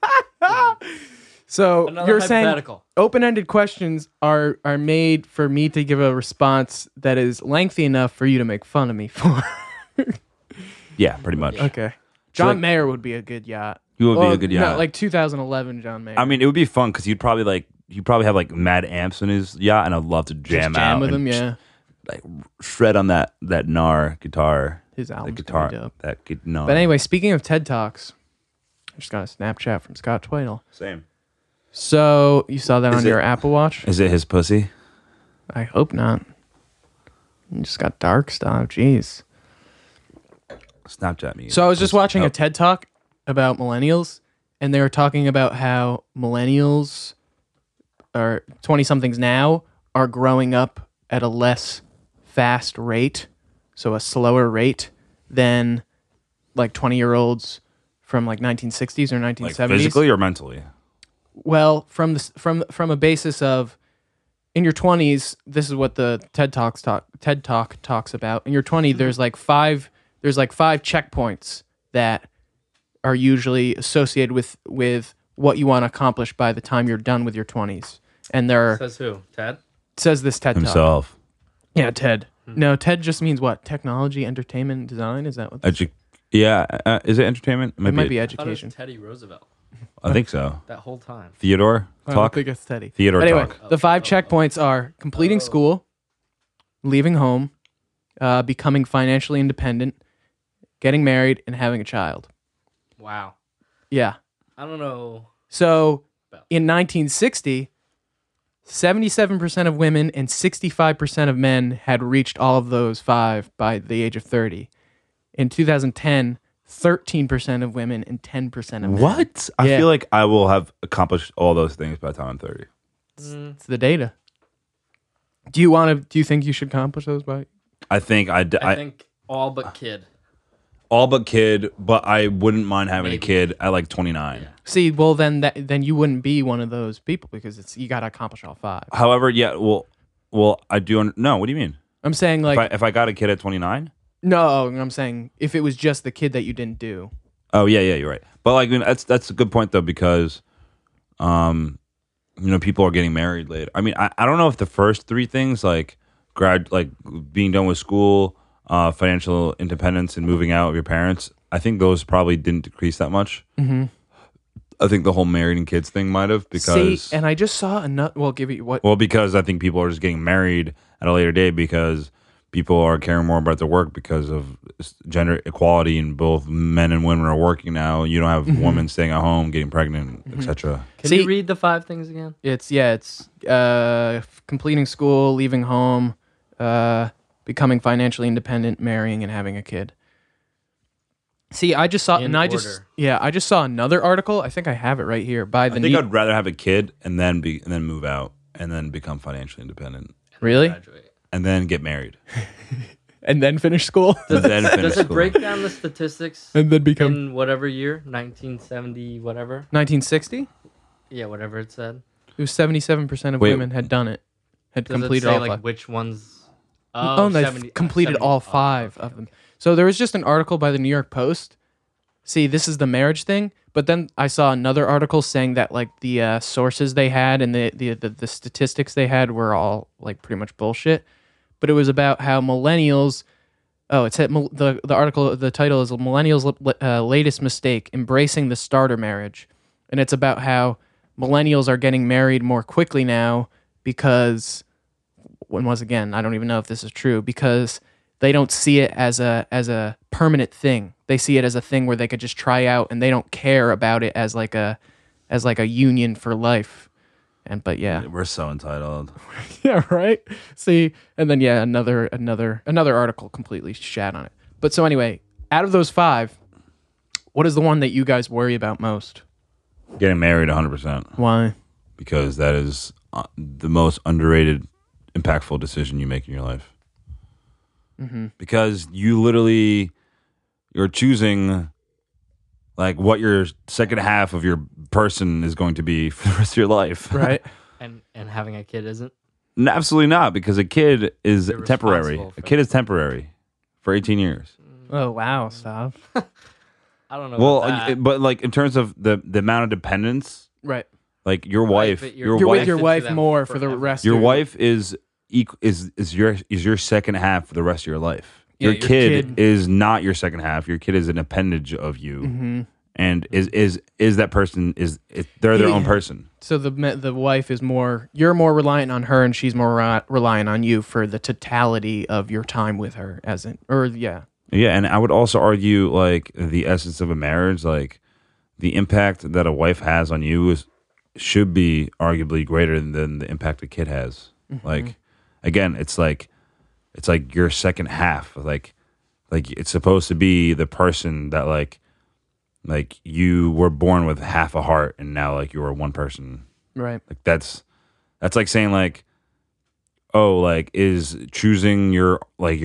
So Another you're saying hypothetical. open-ended questions are made for me to give a response that is lengthy enough for you to make fun of me for. Yeah, pretty much. Okay. John like- Mayer would be a good yacht. You would be Well, a good no, yacht. like 2011 John Mayer. I mean, it would be fun because you'd probably have like mad amps in his yacht, and I'd love to just jam, jam out with and him, yeah. like shred on that NAR guitar. His The album's guitar, gonna be dope. that NAR. But anyway, speaking of TED Talks, I just got a Snapchat from Scott Twaddle. Same. So you saw that Is on it- your Apple Watch? Is it his pussy? I hope not. You just got dark stuff. Jeez. Snapchat me. So I was just Pussy. watching Oh, a TED Talk about millennials, and they were talking about how millennials or 20-somethings now are growing up at a less fast rate, so a slower rate than like 20-year-olds from like 1960s or 1970s. like physically or mentally? Well, from a basis of in your 20s, this is what the TED Talk talks about. In your 20s, there's like 5 there's like 5 checkpoints that are usually associated with what you want to accomplish by the time you're done with your 20s. And there are, Says who? Ted? says this TED Talk. Himself. Yeah, Ted. No, TED just means what? Technology, entertainment, design? Is that what? Is it entertainment? It might be I thought it was education. Teddy Roosevelt I think so. that whole time. Theodore I don't talk. think it's Teddy. Theodore But anyway, talk. the 5 checkpoints are completing school, leaving home, becoming financially independent, getting married, and having a child. Wow. Yeah. I don't know. So in 1960, 77% of women and 65% of men had reached all of those 5 by the age of 30. In 2010, 13% of women and 10% of men. What? I Yeah. feel like I will have accomplished all those things by the time I'm 30. It's the data. Do you think you should accomplish those by? I think I think all but kid. all but kid, but I wouldn't mind having a Maybe. kid at like 29. Yeah. See, well then you wouldn't be one of those people because you got to accomplish all 5. However, yeah, well, I do. No, what do you mean? I'm saying like If I got a kid at 29? no, I'm saying if it was just the kid that you didn't do. Oh yeah, you're right. But like, I mean, that's a good point though because, people are getting married later. I mean, I don't know if the first 3 things like being done with school, financial independence, and moving out of your parents. I think those probably didn't decrease that much. Mm-hmm. I think the whole married and kids thing might have because See, and I just saw another. Well, give you what? well because I think people are just getting married at a later date because people are caring more about their work because of gender equality and both men and women are working now. You don't have women staying at home, getting pregnant, etc. Can See- you read the 5 things again? It's completing school, leaving home, becoming financially independent, marrying, and having a kid. See, I just saw, In I order. just saw another article. I think I have it right here by the. I think I'd rather have a kid and then move out and then become financially independent Really, Graduate. and then get married and then finish school, and then finish Does it school. break down the statistics and then become in whatever year? 1970, whatever? 1960. Yeah, whatever it said. It was 77% of Wait. women had done it, had Does completed it say all like 5. which ones? Oh, they've 70 completed 70 all oh, 5 okay, of them. So there was just an article by the New York Post. See, this is the marriage thing, but then I saw another article saying that like the sources they had and the statistics they had were all like pretty much bullshit. But it was about how millennials. Oh, it said the article. The title is "Millennials' Latest Mistake: Embracing the Starter Marriage," and it's about how millennials are getting married more quickly now because, once again, I don't even know if this is true because they don't see it as a permanent thing. They see it as a thing where they could just try out, and they don't care about it as like a union for life. But yeah, We're so entitled. yeah, right. See, and then yeah, another article completely shat on it. But so anyway, out of those 5, what is the one that you guys worry about most? Getting married 100% Why? because that is the most underrated, impactful decision you make in your life. Mm-hmm. Because you're choosing like what your second half of your person is going to be for the rest of your life. Right. And having a kid isn't. No, absolutely not, because a kid is You're temporary. responsible for A kid is temporary for 18 years. Oh wow, stop. I don't know. Well, about that. but like in terms of the amount of dependence, Right. like your wife, but your You're wife, with your to wife them more for the forever. rest. your of wife is your second half for the rest of your life. Yeah, your your kid kid- is not your second half. Your kid is an appendage of you, Mm-hmm. and is that person they're their own Yeah. person. So the wife is more. You're more reliant on her, and she's more reliant on you for the totality of your time with her. Yeah. Yeah, and I would also argue like the essence of a marriage, like the impact that a wife has on you should be arguably greater than the impact a kid has. Like again, it's like your second half. Like it's supposed to be the person that like you were born with half a heart and now like you are one person. Right. Like that's like saying like, oh, like is choosing your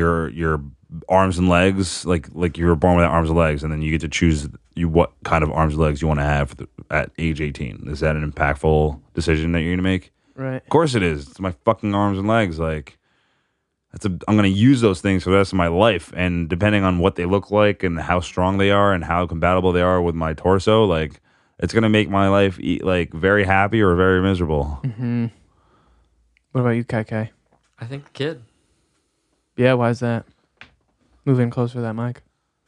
arms and legs like you were born without arms and legs, and then you get to choose what kind of arms and legs you want to have at age 18. Is that an impactful decision that you're gonna make? Right. Of course it is. It's my fucking arms and legs. Like I'm going to use those things for the rest of my life. And depending on what they look like and how strong they are and how compatible they are with my torso, like it's going to make my life like very happy or very miserable. Mm-hmm. What about you, Kai Kai? I think kid. Yeah, why is that? Move in closer to that mic.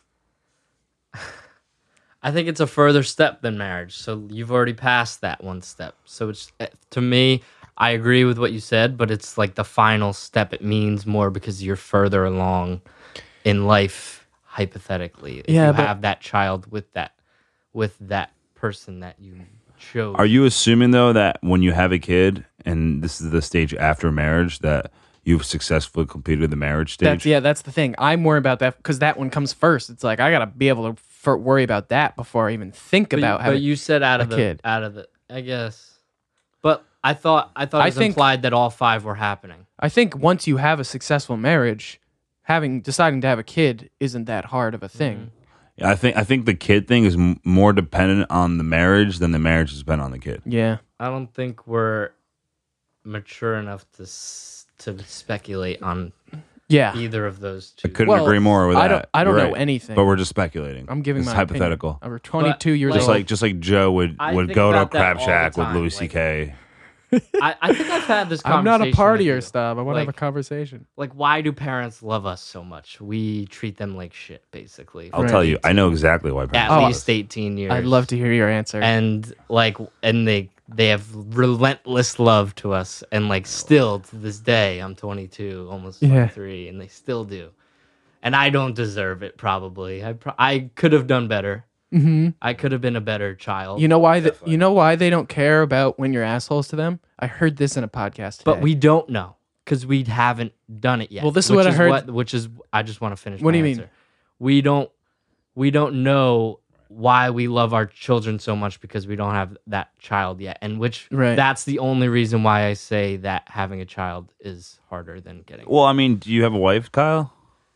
I think it's a further step than marriage. So you've already passed that one step. So it's, to me, I agree with what you said, but it's like the final step. It means more because you're further along in life, hypothetically. If Yeah, you but- have that child with that person that you chose. Are you assuming, though, that when you have a kid, and this is the stage after marriage, that you've successfully completed the marriage stage? That's the thing. I'm worried about that because that one comes first. It's like I gotta be able to worry about that before I even think about having. But you said out of a kid. I guess. But I thought it was implied that all 5 were happening. I think once you have a successful marriage, deciding to have a kid isn't that hard of a thing. Yeah, I think the kid thing is more dependent on the marriage than the marriage has been on the kid. Yeah. I don't think we're mature enough to speculate on Yeah. either of those two. I couldn't Well, agree more with that. I don't You're know right. anything. But we're just speculating. I'm giving It's my hypothetical. opinion. We're 22 years Just old. like Joe would I think go to a about that crab all the shack with time, Louis like- C.K. I think I've had this I'm conversation. not a with partier, you. Stab. I want to have a Like- conversation. Like, why do parents love us so much? We treat them like shit, basically. I'll Right. tell you, I know exactly why At parents Oh, least 18 years. I'd love to hear your answer. And they have relentless love to us, and like still to this day, I'm 22, almost Yeah. 23, and they still do. And I don't deserve it. Probably, I could have done better. Mm-hmm. I could have been a better child. You know why? You know why they don't care about when you're assholes to them? I heard this in a podcast today. But we don't know because we haven't done it yet. Well, this is what I heard- I just want to finish. What my do you mean? answer. We don't know why we love our children so much because we don't have that child yet, and Right. that's the only reason why I say that having a child is harder than getting. Well, I mean, do you have a wife, Kyle?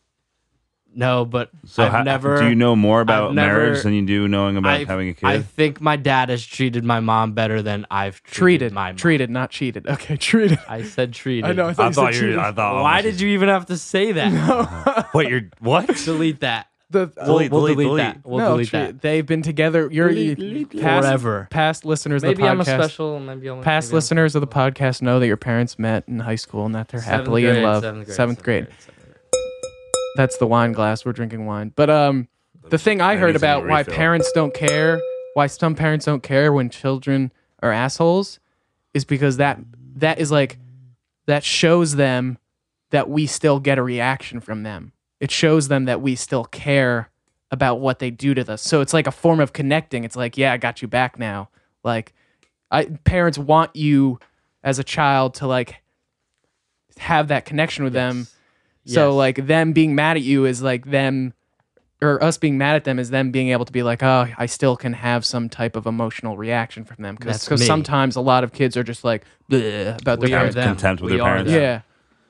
No, but So I've never. do you know more about I've never- marriage than you do knowing about having a kid? I think my dad has treated my mom better than I've treated, my mom. treated, not cheated. Okay, treated. I said treated. I know. I I thought, thought you you. said I cheated. thought. Why did you even have to say that? What? You're what? Delete that. The, We'll Delete. delete that. We'll no, delete that. they've been together. You're past, Forever. Past listeners Maybe of the I'm a podcast. special. Maybe I'm Past listeners of the podcast know that your parents met in high school and that they're happily in love. Seventh grade. That's the wine glass. We're drinking wine. But the thing I heard needs to be about why refilled. parents don't care, why some parents don't care when children are assholes, is because that is like that shows them that we still get a reaction from them. It shows them that we still care about what they do to us. So it's like a form of connecting. It's like, yeah, I got you back now. Like, parents want you as a child to like have that connection with them. So Yes. like them being mad at you is like them, or us being mad at them is them being able to be like, oh, I still can have some type of emotional reaction from them. That's Because me. sometimes a lot of kids are just like bleh about their We are parents. them. Contempt with We their are parents. them. Yeah,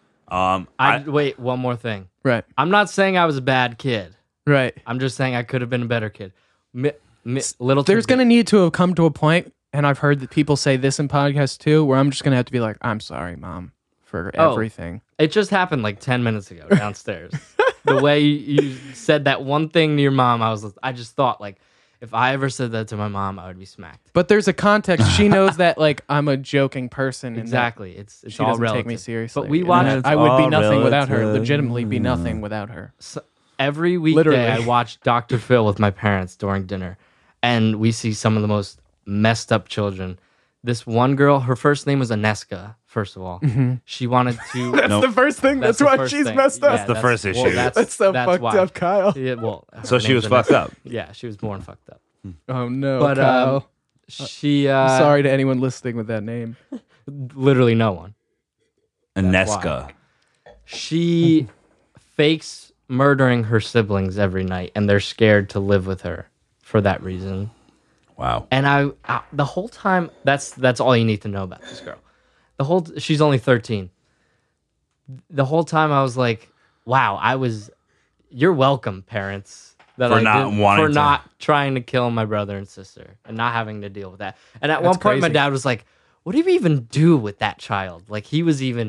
Wait, one more thing. right, I'm not saying I was a bad kid. right. I'm just saying I could have been a better kid. Little. There's tidbit. going to need to have come to a point, and I've heard that people say this in podcasts too, where I'm just going to have to be like, I'm sorry, Mom, for Oh. everything. It just happened like 10 minutes ago downstairs. The way you said that one thing to your mom, I just thought like, if I ever said that to my mom, I would be smacked. But there's a context. She knows that like I'm a joking person. And that Exactly. It's She all doesn't relative. take me seriously. But we and watch that It's I would be all nothing without her. relative. Legitimately be nothing without her. every weekday. Literally. I watch Dr. Phil with my parents during dinner, and we see some of the most messed up children. This one girl, her first name was Aneska. First of all, she wanted to. That's Nope. the first thing. That's, the why first she's thing. messed up. Yeah, the first issue. That's so fucked why. up, Kyle. Yeah, well, So her she name's was fucked Aneska. up. Yeah, she was born fucked up. Oh no, But Kyle. she, Sorry to anyone listening with that name. literally no one. Aneska. She fakes murdering her siblings every night, and they're scared to live with her for that reason. Wow. And I the whole time, that's all you need to know about this girl. She's only 13. The whole time I was like, wow, you're welcome, parents. That For I not did- wanting for to- not trying to kill my brother and sister and not having to deal with that. And at one That's point, my crazy. dad was like, "What do you even do with that child?" Like he was even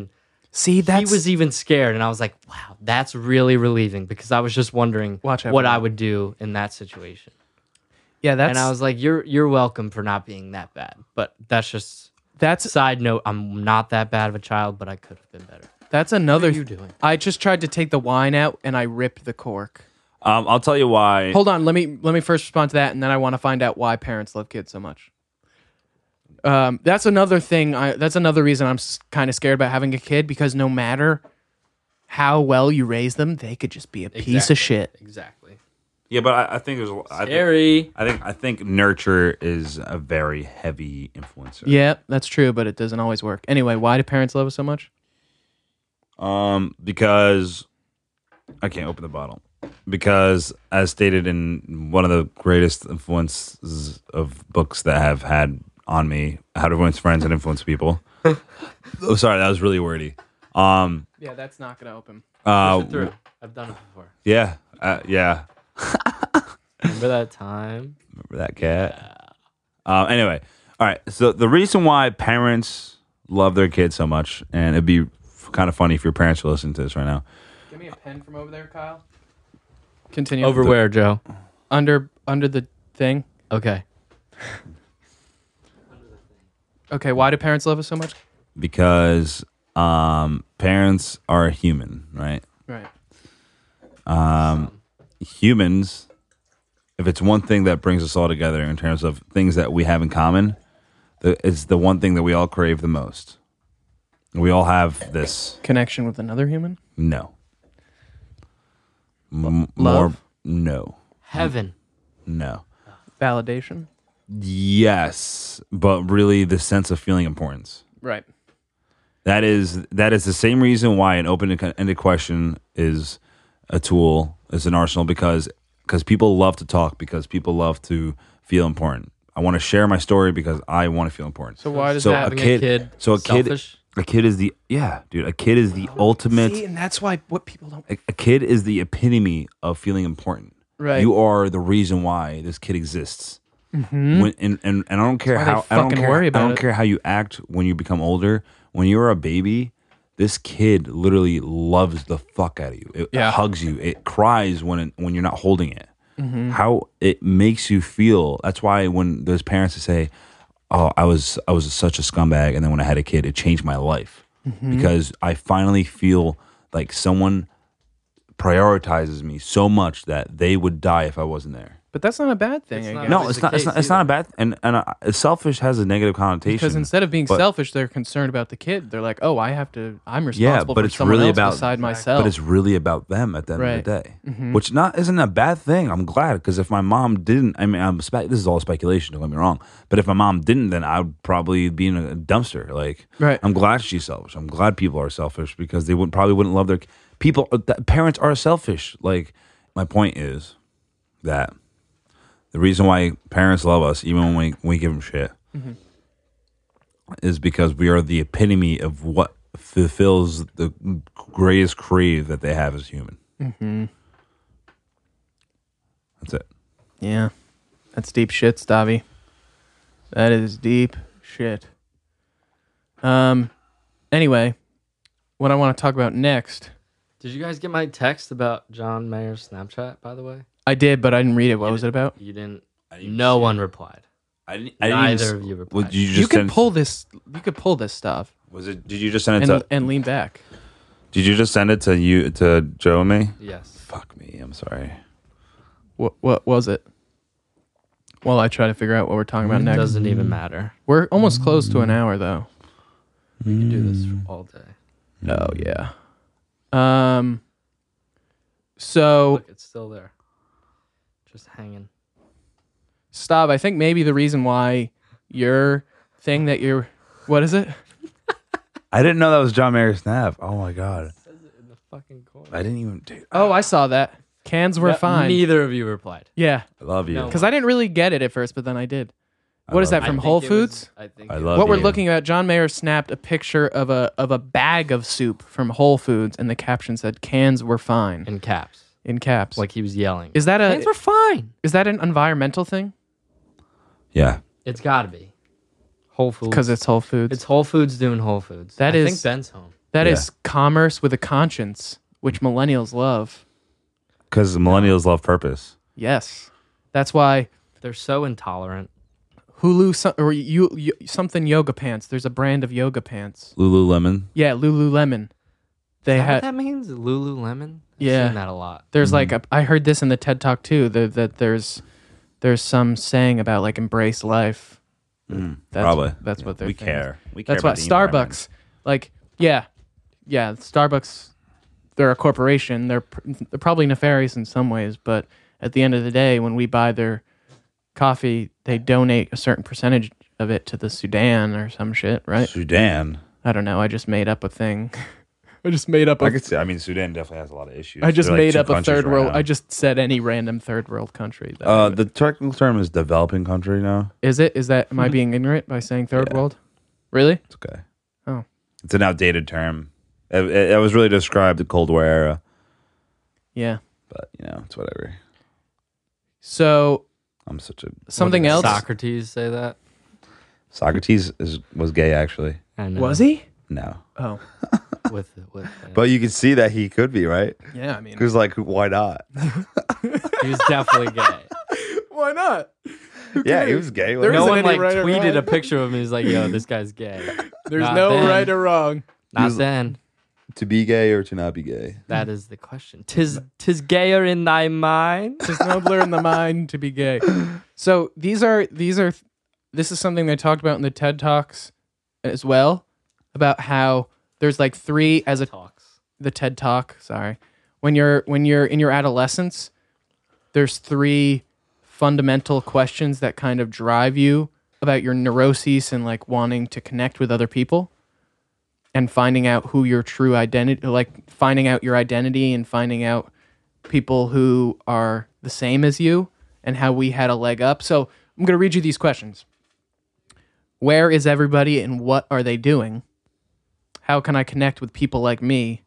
See, he was even scared, and I was like, wow, that's really relieving because I was just wondering Watch out what for I that. would do in that situation. Yeah, And I was like, you're welcome for not being that bad. But that's just that's side note. I'm not that bad of a child, but I could have been better. that's another. What are you doing? I just tried to take the wine out and I ripped the cork. I'll tell you why. Hold on, let me first respond to that, and then I want to find out why parents love kids so much. That's another thing. That's another reason I'm kind of scared about having a kid, because no matter how well you raise them, they could just be a piece of shit. Exactly. Yeah, but I think there's Scary. I think nurture is a very heavy influencer. Yeah, that's true, but it doesn't always work. Anyway, why do parents love us so much? Because I can't open the bottle. Because, as stated in one of the greatest influences of books that have had on me, How to Influence Friends and Influence People. Oh, sorry, that was really wordy. Yeah, that's not gonna open. Push it through. I've done it before. Yeah. Remember that time? Remember that cat? Anyway, all right. So the reason why parents love their kids so much, and it'd be kind of funny if your parents were listening to this right now. Give me a pen from over there, Kyle. Continue. Over where, Joe? Under the thing. Okay. Okay, why do parents love us so much? Because parents are human, right? Right. Humans, if it's one thing that brings us all together in terms of things that we have in common, it's the one thing that we all crave the most. We all have this. Connection with another human? No. More. Love? No. Heaven. No. Validation? Yes, but really the sense of feeling importance. Right. That is the same reason why an open-ended question is a tool, is an arsenal, because people love to talk, because people love to feel important. I want to share my story because I want to feel important. So why does So that Having a kid selfish? A kid is the a kid is the ultimate. See, and that's why what people don't A kid is the epitome of feeling important. Right. You are the reason why this kid exists. When, and I don't care That's why how they I don't fucking care, worry I about don't it. care how you act when you become older. When you're a baby, this kid literally loves the fuck out of you. It Yeah. hugs you. It cries when you're not holding it. How it makes you feel. That's why when there's parents that say, "Oh, I was such a scumbag," and then when I had a kid, it changed my life because I finally feel like someone prioritizes me so much that they would die if I wasn't there. But that's not a bad thing, It's I not guess. No, always it's the not. It's case not. It's not a either. bad. And selfish has a negative connotation. Because instead of being but- selfish, they're concerned about the kid. They're like, "Oh, I'm yeah, responsible but for it's someone really else about beside myself." But it's really about them at the end of the Right. day, which isn't a bad thing. I'm glad, because if my mom didn't, I mean, this is all speculation. Don't get me wrong, but if my mom didn't, then I would probably be in a dumpster. Like, Right. I'm glad she's selfish. I'm glad people are selfish because they probably wouldn't love their people. Parents are selfish. Like, my point is that the reason why parents love us, even when we give them shit, is because we are the epitome of what fulfills the greatest crave that they have as human. That's it. Yeah, that's deep shit, Stavi. That is deep shit. Anyway, what I want to talk about next, Did you guys get my text about John Mayer's Snapchat, by the way? I did, but I didn't read it. What was it about? You didn't. didn't No see one replied. I didn't Neither of you replied. Did you You just could send, pull this. You could pull this stuff Did you just send it and, to? and lean back. Did you just send it to Joe and me? Yes. Fuck me. I'm sorry. What was it? Well, I try to figure out what we're talking about It next. doesn't even matter. We're almost close to an hour, though. We can do this all day. Oh yeah. So Look, it's still there. Just hanging. Stav, I think maybe the reason why your thing that you're, what is it? I didn't know that was John Mayer's snap. Oh my god. It says it in the fucking corner. I didn't even. Dude, Oh, I saw that. Cans were fine. Neither of you replied. Yeah, I love you. No. because I didn't really get it at first, but then I did. What is love that you. from I Whole think it was- Foods? I think I it love What we're you. looking at, John Mayer snapped a picture of a bag of soup from Whole Foods, and the caption said "Cans were fine" in caps. in caps. Like he was yelling. is that Cans were fine. is that an environmental thing? Yeah. It's got to be. Whole Foods. Because it's Whole Foods. It's Whole Foods doing Whole Foods. That I is- think Ben's home. That Yeah. is commerce with a conscience, which millennials love. Because millennials love purpose. Yes. That's why They're so intolerant. Hulu or you something yoga pants. There's a brand of yoga pants. Lululemon. Yeah, Lululemon. They Is that what had that means? Lululemon? I've Yeah. seen that a lot. there's like I heard this in the TED Talk too. That there's some saying about like embrace life. Probably. That's what they're. We saying. care. We care That's why about the environment. Starbucks, like, yeah, Starbucks, they're a corporation. They're probably nefarious in some ways, but at the end of the day, when we buy their coffee, they donate a certain percentage of it to the Sudan or some shit, right? Sudan. I don't know. I just made up a thing. I just made up. I could say. I mean, Sudan definitely has a lot of issues. I just They're like made two up a countries third right world. now. I just said any random third world country. That The technical term is developing country now. is it? Is that? Am I being ignorant by saying third Yeah. world? Really? It's okay. Oh. It's an outdated term. It was really to describe the Cold War era, Yeah. but it's whatever. So I'm such a something Did else. Socrates say that? Socrates was gay actually. I know. Was he? No, Oh. With But you can see that he could be, right? Yeah. I mean, Because, like, why not? he was definitely gay. why not? Yeah, he was gay. There No isn't one any like right or tweeted a wrong. picture of him. He's like, "Yo, this guy's gay." There's Not no then. right or wrong. Not was- then. To be gay or to not be gay? That is the question. Tis gayer in thy mind. It's nobler in the mind to be gay. So this is something they talked about in the TED Talks as well, about how there's like three as a Talks. the TED Talk. Sorry, when you're in your adolescence, there's three fundamental questions that kind of drive you about your neuroses and like wanting to connect with other people and finding out who your true identity, like finding out your identity and finding out people who are the same as you and how we had a leg up. So I'm going to read you these questions. Where is everybody and what are they doing? How can I connect with people like me?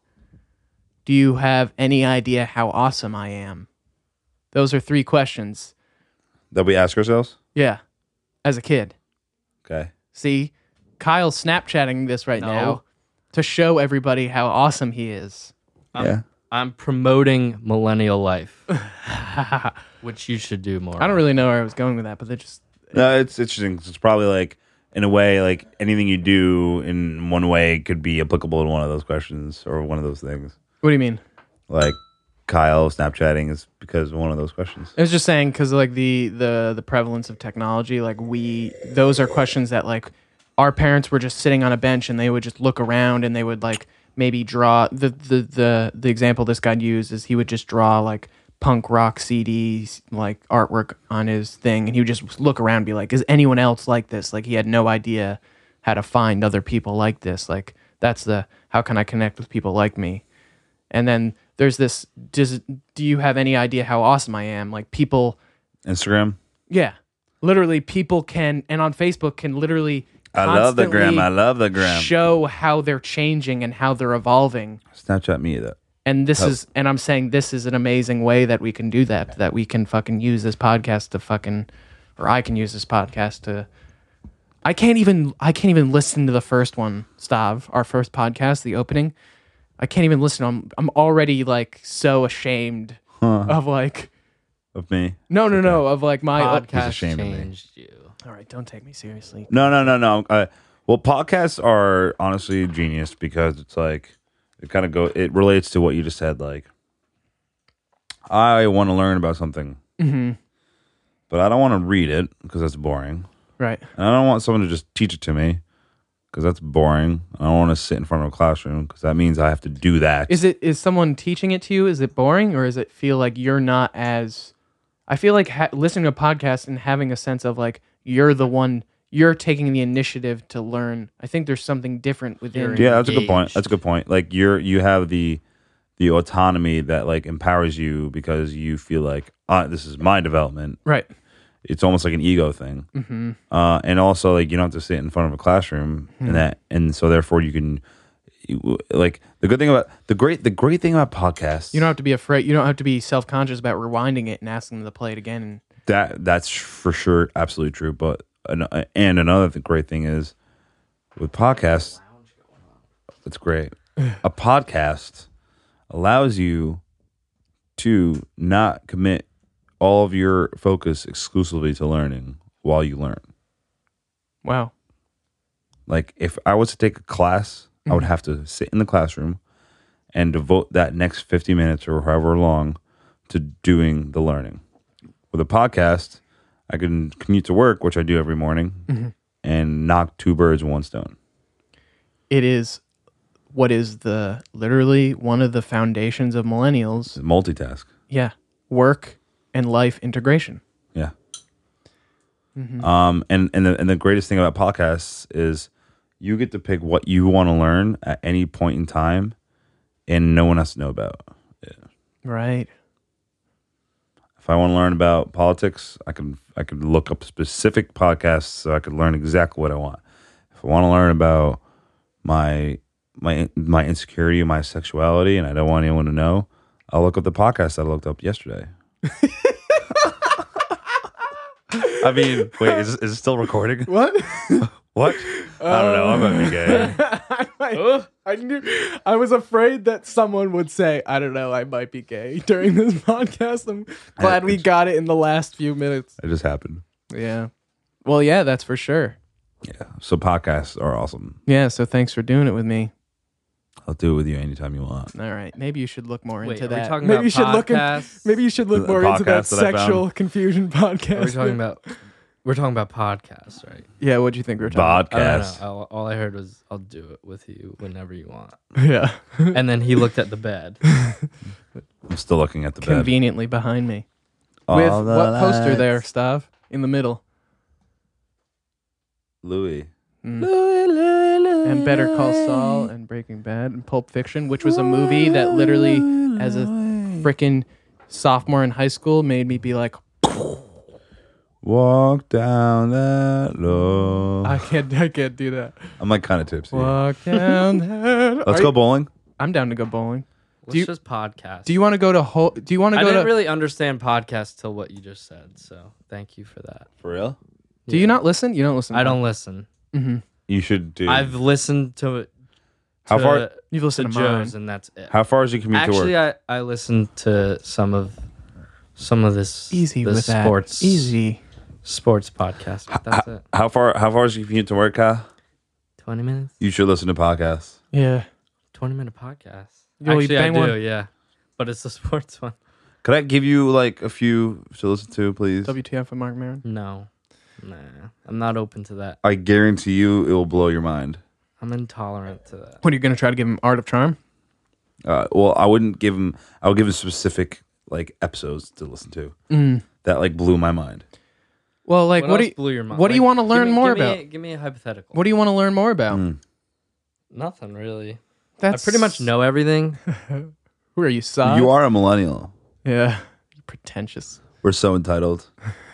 Do you have any idea how awesome I am? Those are three questions. That we ask ourselves. Yeah, as a kid. Okay. See, Kyle's Snapchatting this right No. now to show everybody how awesome he is. Yeah. I'm promoting millennial life, which you should do more. I don't really know where I was going with that, but they just No, it's interesting. It's probably like in a way, like anything you do in one way could be applicable to one of those questions or one of those things. what do you mean? Like Kyle Snapchatting is because of one of those questions. I was just saying because like the prevalence of technology, like those are questions that like our parents were just sitting on a bench and they would just look around and they would like maybe draw the example this guy used is he would just draw like punk rock CDs like artwork on his thing and he would just look around and be like, is anyone else like this? Like he had no idea how to find other people like this. Like that's the how can I connect with people like me? And then there's this, do you have any idea how awesome I am? Like people, Instagram. yeah, literally people can, and on Facebook can literally I love the gram. constantly I love the gram. show how they're changing and how they're evolving. Snapchat me that. And I'm saying this is an amazing way that we can do that we can fucking use this podcast to or I can use this podcast to, I can't even listen to the first one, Stav, our first podcast, the opening. I can't even listen. I'm already like so ashamed of like, Of me. no, of like my, Podcast ashamed of me. changed you. all right, don't take me seriously. No. Well, podcasts are honestly genius because it's like it relates to what you just said. Like, I want to learn about something, but I don't want to read it because that's boring. Right. And I don't want someone to just teach it to me because that's boring. I don't want to sit in front of a classroom because that means I have to do that. Is someone teaching it to you? Is it boring or does it feel like you're not as, I feel like listening to a podcast and having a sense of like, you're taking the initiative to learn. I think there's something different within. Yeah, that's a good point. engaged. That's a good point. Like you have the autonomy that like empowers you because you feel like this is my development. Right. It's almost like an ego thing, and also like you don't have to sit in front of a classroom and so therefore you can like the great thing about podcasts. You don't have to be afraid. You don't have to be self-conscious about rewinding it and asking them to play it again. That's for sure absolutely true. But and another great thing is with podcasts, it's great. a podcast allows you to not commit all of your focus exclusively to learning while you learn. Wow. Like if I was to take a class, I would have to sit in the classroom and devote that next 50 minutes or however long to doing the learning. With a podcast, I can commute to work, which I do every morning, and knock two birds with one stone. It is what is literally one of the foundations of millennials. Multitask. Yeah. Work and life integration. Yeah. And the greatest thing about podcasts is you get to pick what you want to learn at any point in time, and no one has to know about it. Right. If I want to learn about politics, I can look up specific podcasts so I could learn exactly what I want. If I want to learn about my insecurity and my sexuality, and I don't want anyone to know, I'll look up the podcast that I looked up yesterday. I mean, wait, is it still recording? What? What? I don't know. I'm gonna be gay. I was afraid that someone would say, I don't know, I might be gay during this podcast. I'm glad we got it in the last few minutes. It just happened. Yeah. Well, yeah, that's for sure. Yeah. So podcasts are awesome. Yeah, so thanks for doing it with me. I'll do it with you anytime you want. All right. Maybe you should look more Wait, into are we that. talking Maybe about you should look podcasts? maybe you should look The more into that podcast that I found? sexual confusion podcast. Are we talking about? We're talking about podcasts, right? Yeah, what'd you think we were talking I don't Podcast. know. All I heard was, "I'll do it with you whenever you want." about? Yeah. And then he looked at the bed. I'm still looking at the bed. Conveniently behind me. All With the what poster lights. there, Stav? In the middle. Louis. And Better Call Saul and Breaking Bad and Pulp Fiction, which was a movie that literally, as a freaking sophomore in high school, made me be like, Walk down that road. I can't do that. I'm like kind of tipsy. Walk down that. Let's go bowling. I'm down to go bowling. Let's you- just podcast. Do you want to go to? Do you want to I go didn't to? really understand podcasts till what you just said, so thank you for that. For real? Do you not listen? You don't listen. I don't listen. Mm-hmm. You should do. I've listened to it. How far? You've To listened to mine. Joe's, and that's it. How far is your commute to Actually, work? I listened to some of this Easy this with that. sports Easy. sports podcast. But that's it. How far is your commute to work, Kyle? 20 minutes. You should listen to podcasts. Yeah. 20-minute podcast. Yo, you Actually, I bang do. one. Yeah, but it's the sports one. Could I give you like a few to listen to, please? WTF with Mark Maron. No, nah, I'm not open to that. I guarantee you it will blow your mind. I'm intolerant to that. What are you gonna try to give him? Art of Charm? Well, I wouldn't give him. I would give him specific like episodes to listen to that like blew my mind. Well, like what do else you? blew your mind? what do you wanna learn more give me about? Give me a hypothetical. What do you want to learn more about? Nothing really. That's I pretty much know everything. Who are you, Saw? You are a millennial. Yeah. You're pretentious. We're so entitled.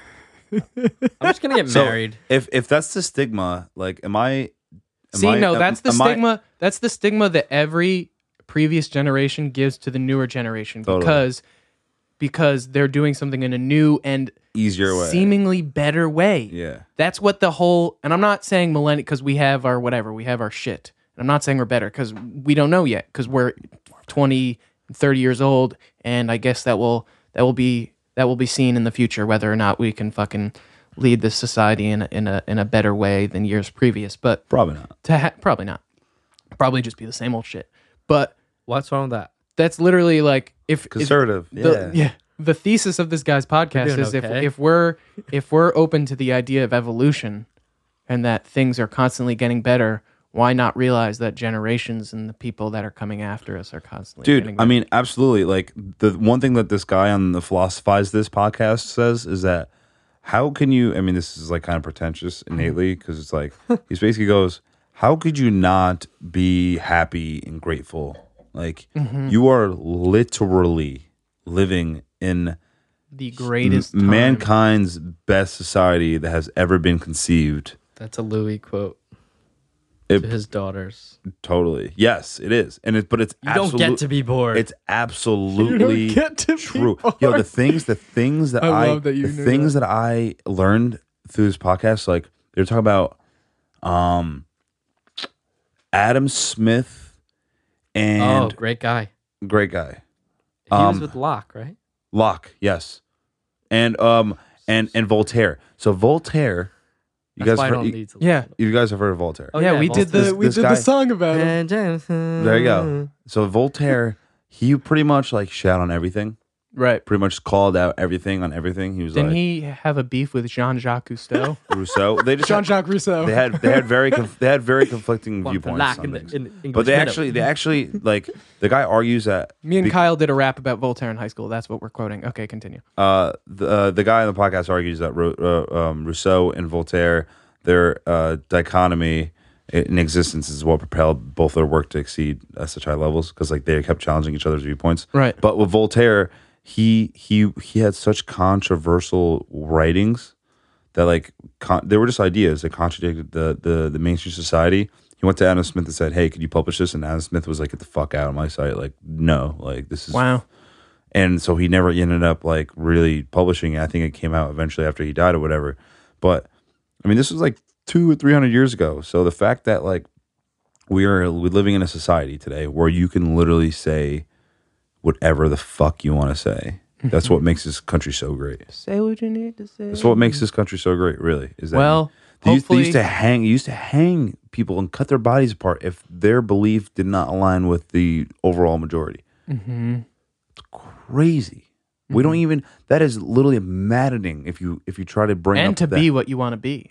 I'm just gonna get So, married. If that's the stigma, like, am I? That's the stigma. That's the stigma that every previous generation gives to the newer generation Totally. because they're doing something in a new and Easier way. seemingly better way. Yeah. That's what the whole. And I'm not saying millennial because we have our whatever. We have our shit. And I'm not saying we're better because we don't know yet because we're 20, 30 years old, and I guess that will be seen in the future whether or not we can fucking lead this society in a better way than years previous. But Probably not. probably not. Probably just be the same old shit. But What's wrong with that? that's literally like if Conservative. the thesis of this guy's podcast doing is okay. if we're open to the idea of evolution and that things are constantly getting better, why not realize that generations and the people that are coming after us are constantly Dude, getting I better? mean, absolutely. Like, the one thing that this guy on the Philosophize This podcast says is that how can you, I mean, this is like kind of pretentious innately because it's like, he basically goes, how could you not be happy and grateful? Like, you are literally living in the greatest time. mankind's best society that has ever been conceived. That's a Louis quote It- to his daughters. Totally. Yes, it is. But it's You don't get to be bored. It's absolutely You don't get to be true. bored. Yo, the things that I I love that you the knew things that I learned through this podcast, like they're talking about Adam Smith and great guy. great guy. He was with Locke, right? Locke, yes, and Voltaire. So Voltaire, That's why I don't need to. Yeah. you guys have heard of Voltaire? Oh, yeah, yeah, we did the Voltaire. we This did guy- the song about him. There you go. So Voltaire, he pretty much like shat on everything. Right. Pretty much called out everything on everything. He was Didn't like he have a beef with Jean-Jacques Cousteau? Rousseau. They just Jean-Jacques Rousseau. they had very conflicting One for viewpoints Locke on in the- things. in the English But they minute. actually like the guy argues that Me and be- Kyle did a rap about Voltaire in high school. That's what we're quoting. Okay, continue. the guy on the podcast argues that Rousseau and Voltaire, their dichotomy in existence is what propelled both their work to exceed such high levels because like they kept challenging each other's viewpoints. Right. But with Voltaire, he had such controversial writings that like they were just ideas that contradicted the mainstream society. He went to Adam Smith and said, "Hey, could you publish this?" And Adam Smith was like, "Get the fuck out of my site!" Like, no, like this is Wow. And so he never ended up like really publishing it. I think it came out eventually after he died or whatever. But I mean, this was like 200 or 300 years ago. So the fact that like we're living in a society today where you can literally say whatever the fuck you want to say. That's what makes this country so great. Say what you need to say. That's what makes this country so great, really. Is that Well, they used hopefully, to hang people and cut their bodies apart if their belief did not align with the overall majority. Mhm. It's crazy. We don't even. That is literally maddening. If you try to bring and up to that. be what you want to be.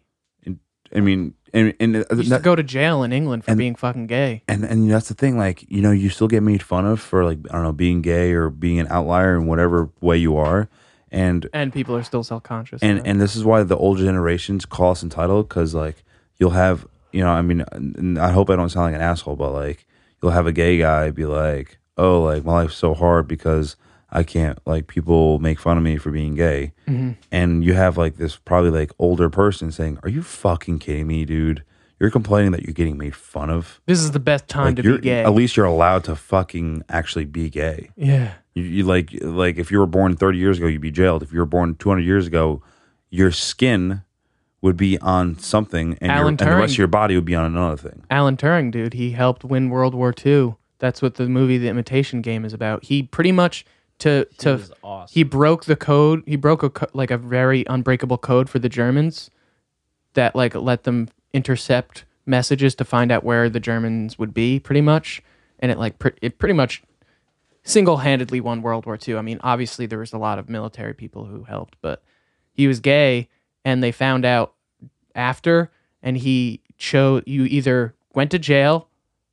I mean, and You used to go to jail in England for and- being fucking gay. and that's the thing. Like, you know, you still get made fun of for like I don't know being gay or being an outlier in whatever way you are, and And people are still self-conscious. and this is why the older generations call us entitled because like you'll have I mean and I hope I don't sound like an asshole, but like you'll have a gay guy be like, oh, like my life's so hard because I can't, like, people make fun of me for being gay. Mm-hmm. And you have like this probably like older person saying, are you fucking kidding me, dude? You're complaining that you're getting made fun of. This is the best time Like, to you're be gay. at least you're allowed to fucking actually be gay. Yeah. You like if you were born 30 years ago, you'd be jailed. If you were born 200 years ago, your skin would be on something, and, Alan and the Turing- rest of your body would be on another thing. Alan Turing, dude, he helped win World War II. That's what the movie The Imitation Game is about. He pretty much He was awesome. he broke the code. He broke like a very unbreakable code for the Germans that like let them intercept messages to find out where the Germans would be, pretty much. And it like it pretty much single-handedly won World War II. I mean, obviously there was a lot of military people who helped, but he was gay, and they found out after, and he chose you either went to jail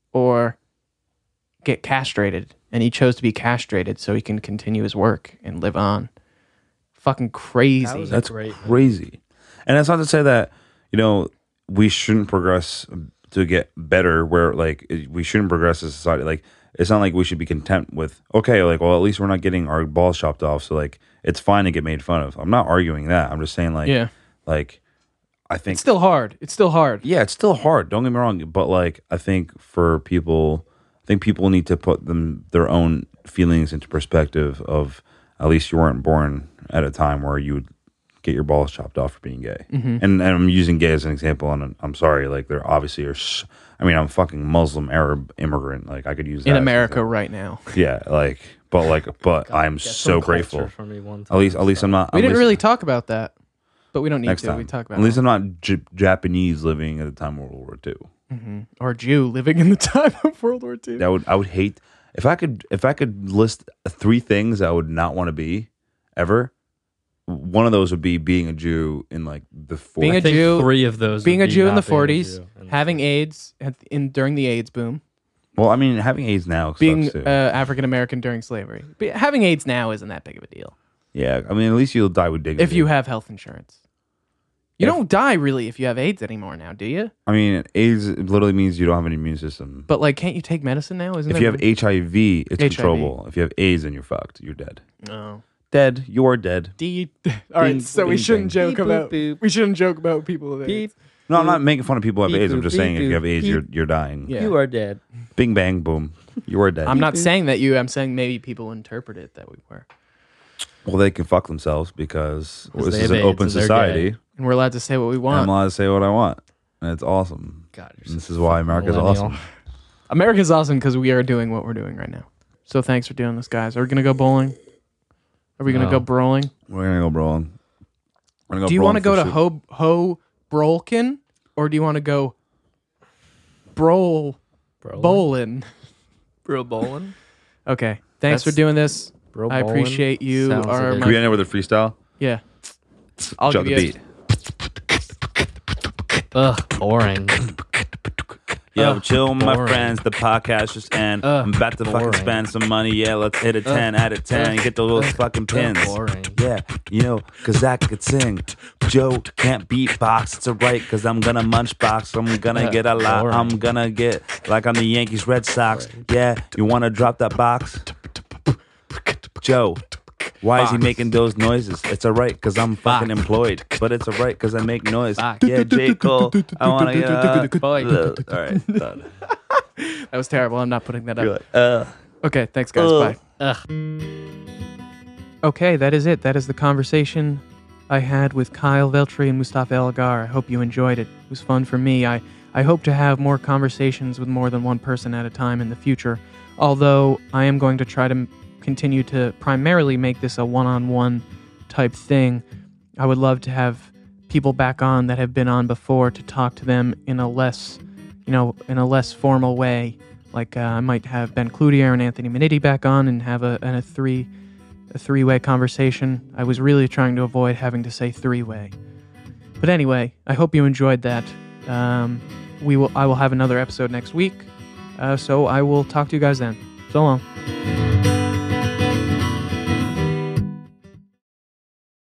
or get castrated, and he chose to be castrated so he can continue his work and live on. Fucking crazy. That was That's great. crazy. And that's not to say that, we shouldn't progress to get better where like we shouldn't progress as a society. Like it's not like we should be content with, okay, like, well, at least we're not getting our balls chopped off. So like it's fine to get made fun of. I'm not arguing that. I'm just saying like, Yeah. like I think It's still hard. It's still hard. yeah, it's still hard. Don't get me wrong, but like I think people need to put their own feelings into perspective. Of at least you weren't born at a time where you would get your balls chopped off for being gay. Mm-hmm. And I'm using gay as an example, and I'm sorry, like there obviously are. I mean, I'm a fucking Muslim Arab immigrant. Like I could use that In as an America example. right now. Yeah, but I'm Get some so culture grateful. from me one At time, least I'm not. We at didn't least- really talk about that, but we don't need next to. time. We talk about At least it. I'm not Japanese living at the time of World War II. Or Jew living in the time of World War II. I would hate if I could list 3 things I would not want to be ever. One of those would be being a Jew in like the 40s. Being I a think Jew- 3 of those. Being would a be Jew in the not being a 40s, Jew. And having AIDS during the AIDS boom, Well, I mean, having AIDS now sucks being too. African American during slavery. Having AIDS now isn't that big of a deal Yeah, I mean, at least you'll die with dignity. if you have health insurance. You If- don't die really if you have AIDS anymore now, do you? I mean, AIDS literally means you don't have an immune system. But like, can't you take medicine now? Isn't If you have HIV, it's HIV. controllable. If you have AIDS, then you're fucked. You're dead. no. Dead. You're dead. All right, Bing, so we bing, shouldn't bing. joke Beep, about boop, boop. we shouldn't joke about people with AIDS. No, I'm not making fun of people who have Beep, AIDS. I'm boop, just beep, saying if you have boop, AIDS, beep. you're dying. Yeah. You are dead. Bing bang boom. You are dead. I'm not saying that I'm saying maybe people interpret it that we were. Well, they can fuck themselves because Because this they is have an AIDS open and they're society. gay. And we're allowed to say what we And I'm want. allowed to say what I want, and it's awesome. God, you're And this such is a why fucking America's millennial. awesome. America's awesome because we are doing what we're doing right now. So thanks for doing this, guys. Are we gonna go bowling? Are we gonna go brawling? We're gonna go brawling. Do you want to go to Hoboken or do you want to go bowling? Bro bowling? Okay. Thanks for That's- doing this. Bro I bowling appreciate you. sounds like a- Can we end it with a freestyle? Yeah. I'll Jump give the you beat. Ugh, boring. Yo, chill with my boring. friends. The podcast just end. I'm about to fucking boring. spend some money. Yeah, let's hit a 10 out of 10. Get those fucking pins. Boring. Yeah, you know, cause Zach could sing. Joe can't beatbox. It's alright, cause I'm gonna munch box. I'm gonna get a lot. Boring. I'm gonna get like I'm the Yankees, Red Sox. Yeah, you wanna drop that box? Joe, why is he making those noises? It's alright, cause I'm fucking employed. But it's alright, cause I make noise. Box. Yeah, J. Cole, I wanna get Boy. Alright, done. That was terrible. I'm not putting that up. You're like, Okay, thanks, guys. Bye. Ugh. Okay, that is it. That is the conversation I had with Kyle Veltri and Mustafa Elgar. I hope you enjoyed it. It was fun for me. I hope to have more conversations with more than one person at a time in the future, although I am going to try to continue to primarily make this a one-on-one type thing. I would love to have people back on that have been on before to talk to them in a less, formal way. Like I might have Ben Cloutier and Anthony Minetti back on and have a three-way conversation. I was really trying to avoid having to say three-way. But anyway, I hope you enjoyed that. I will have another episode next week. So I will talk to you guys then. So long.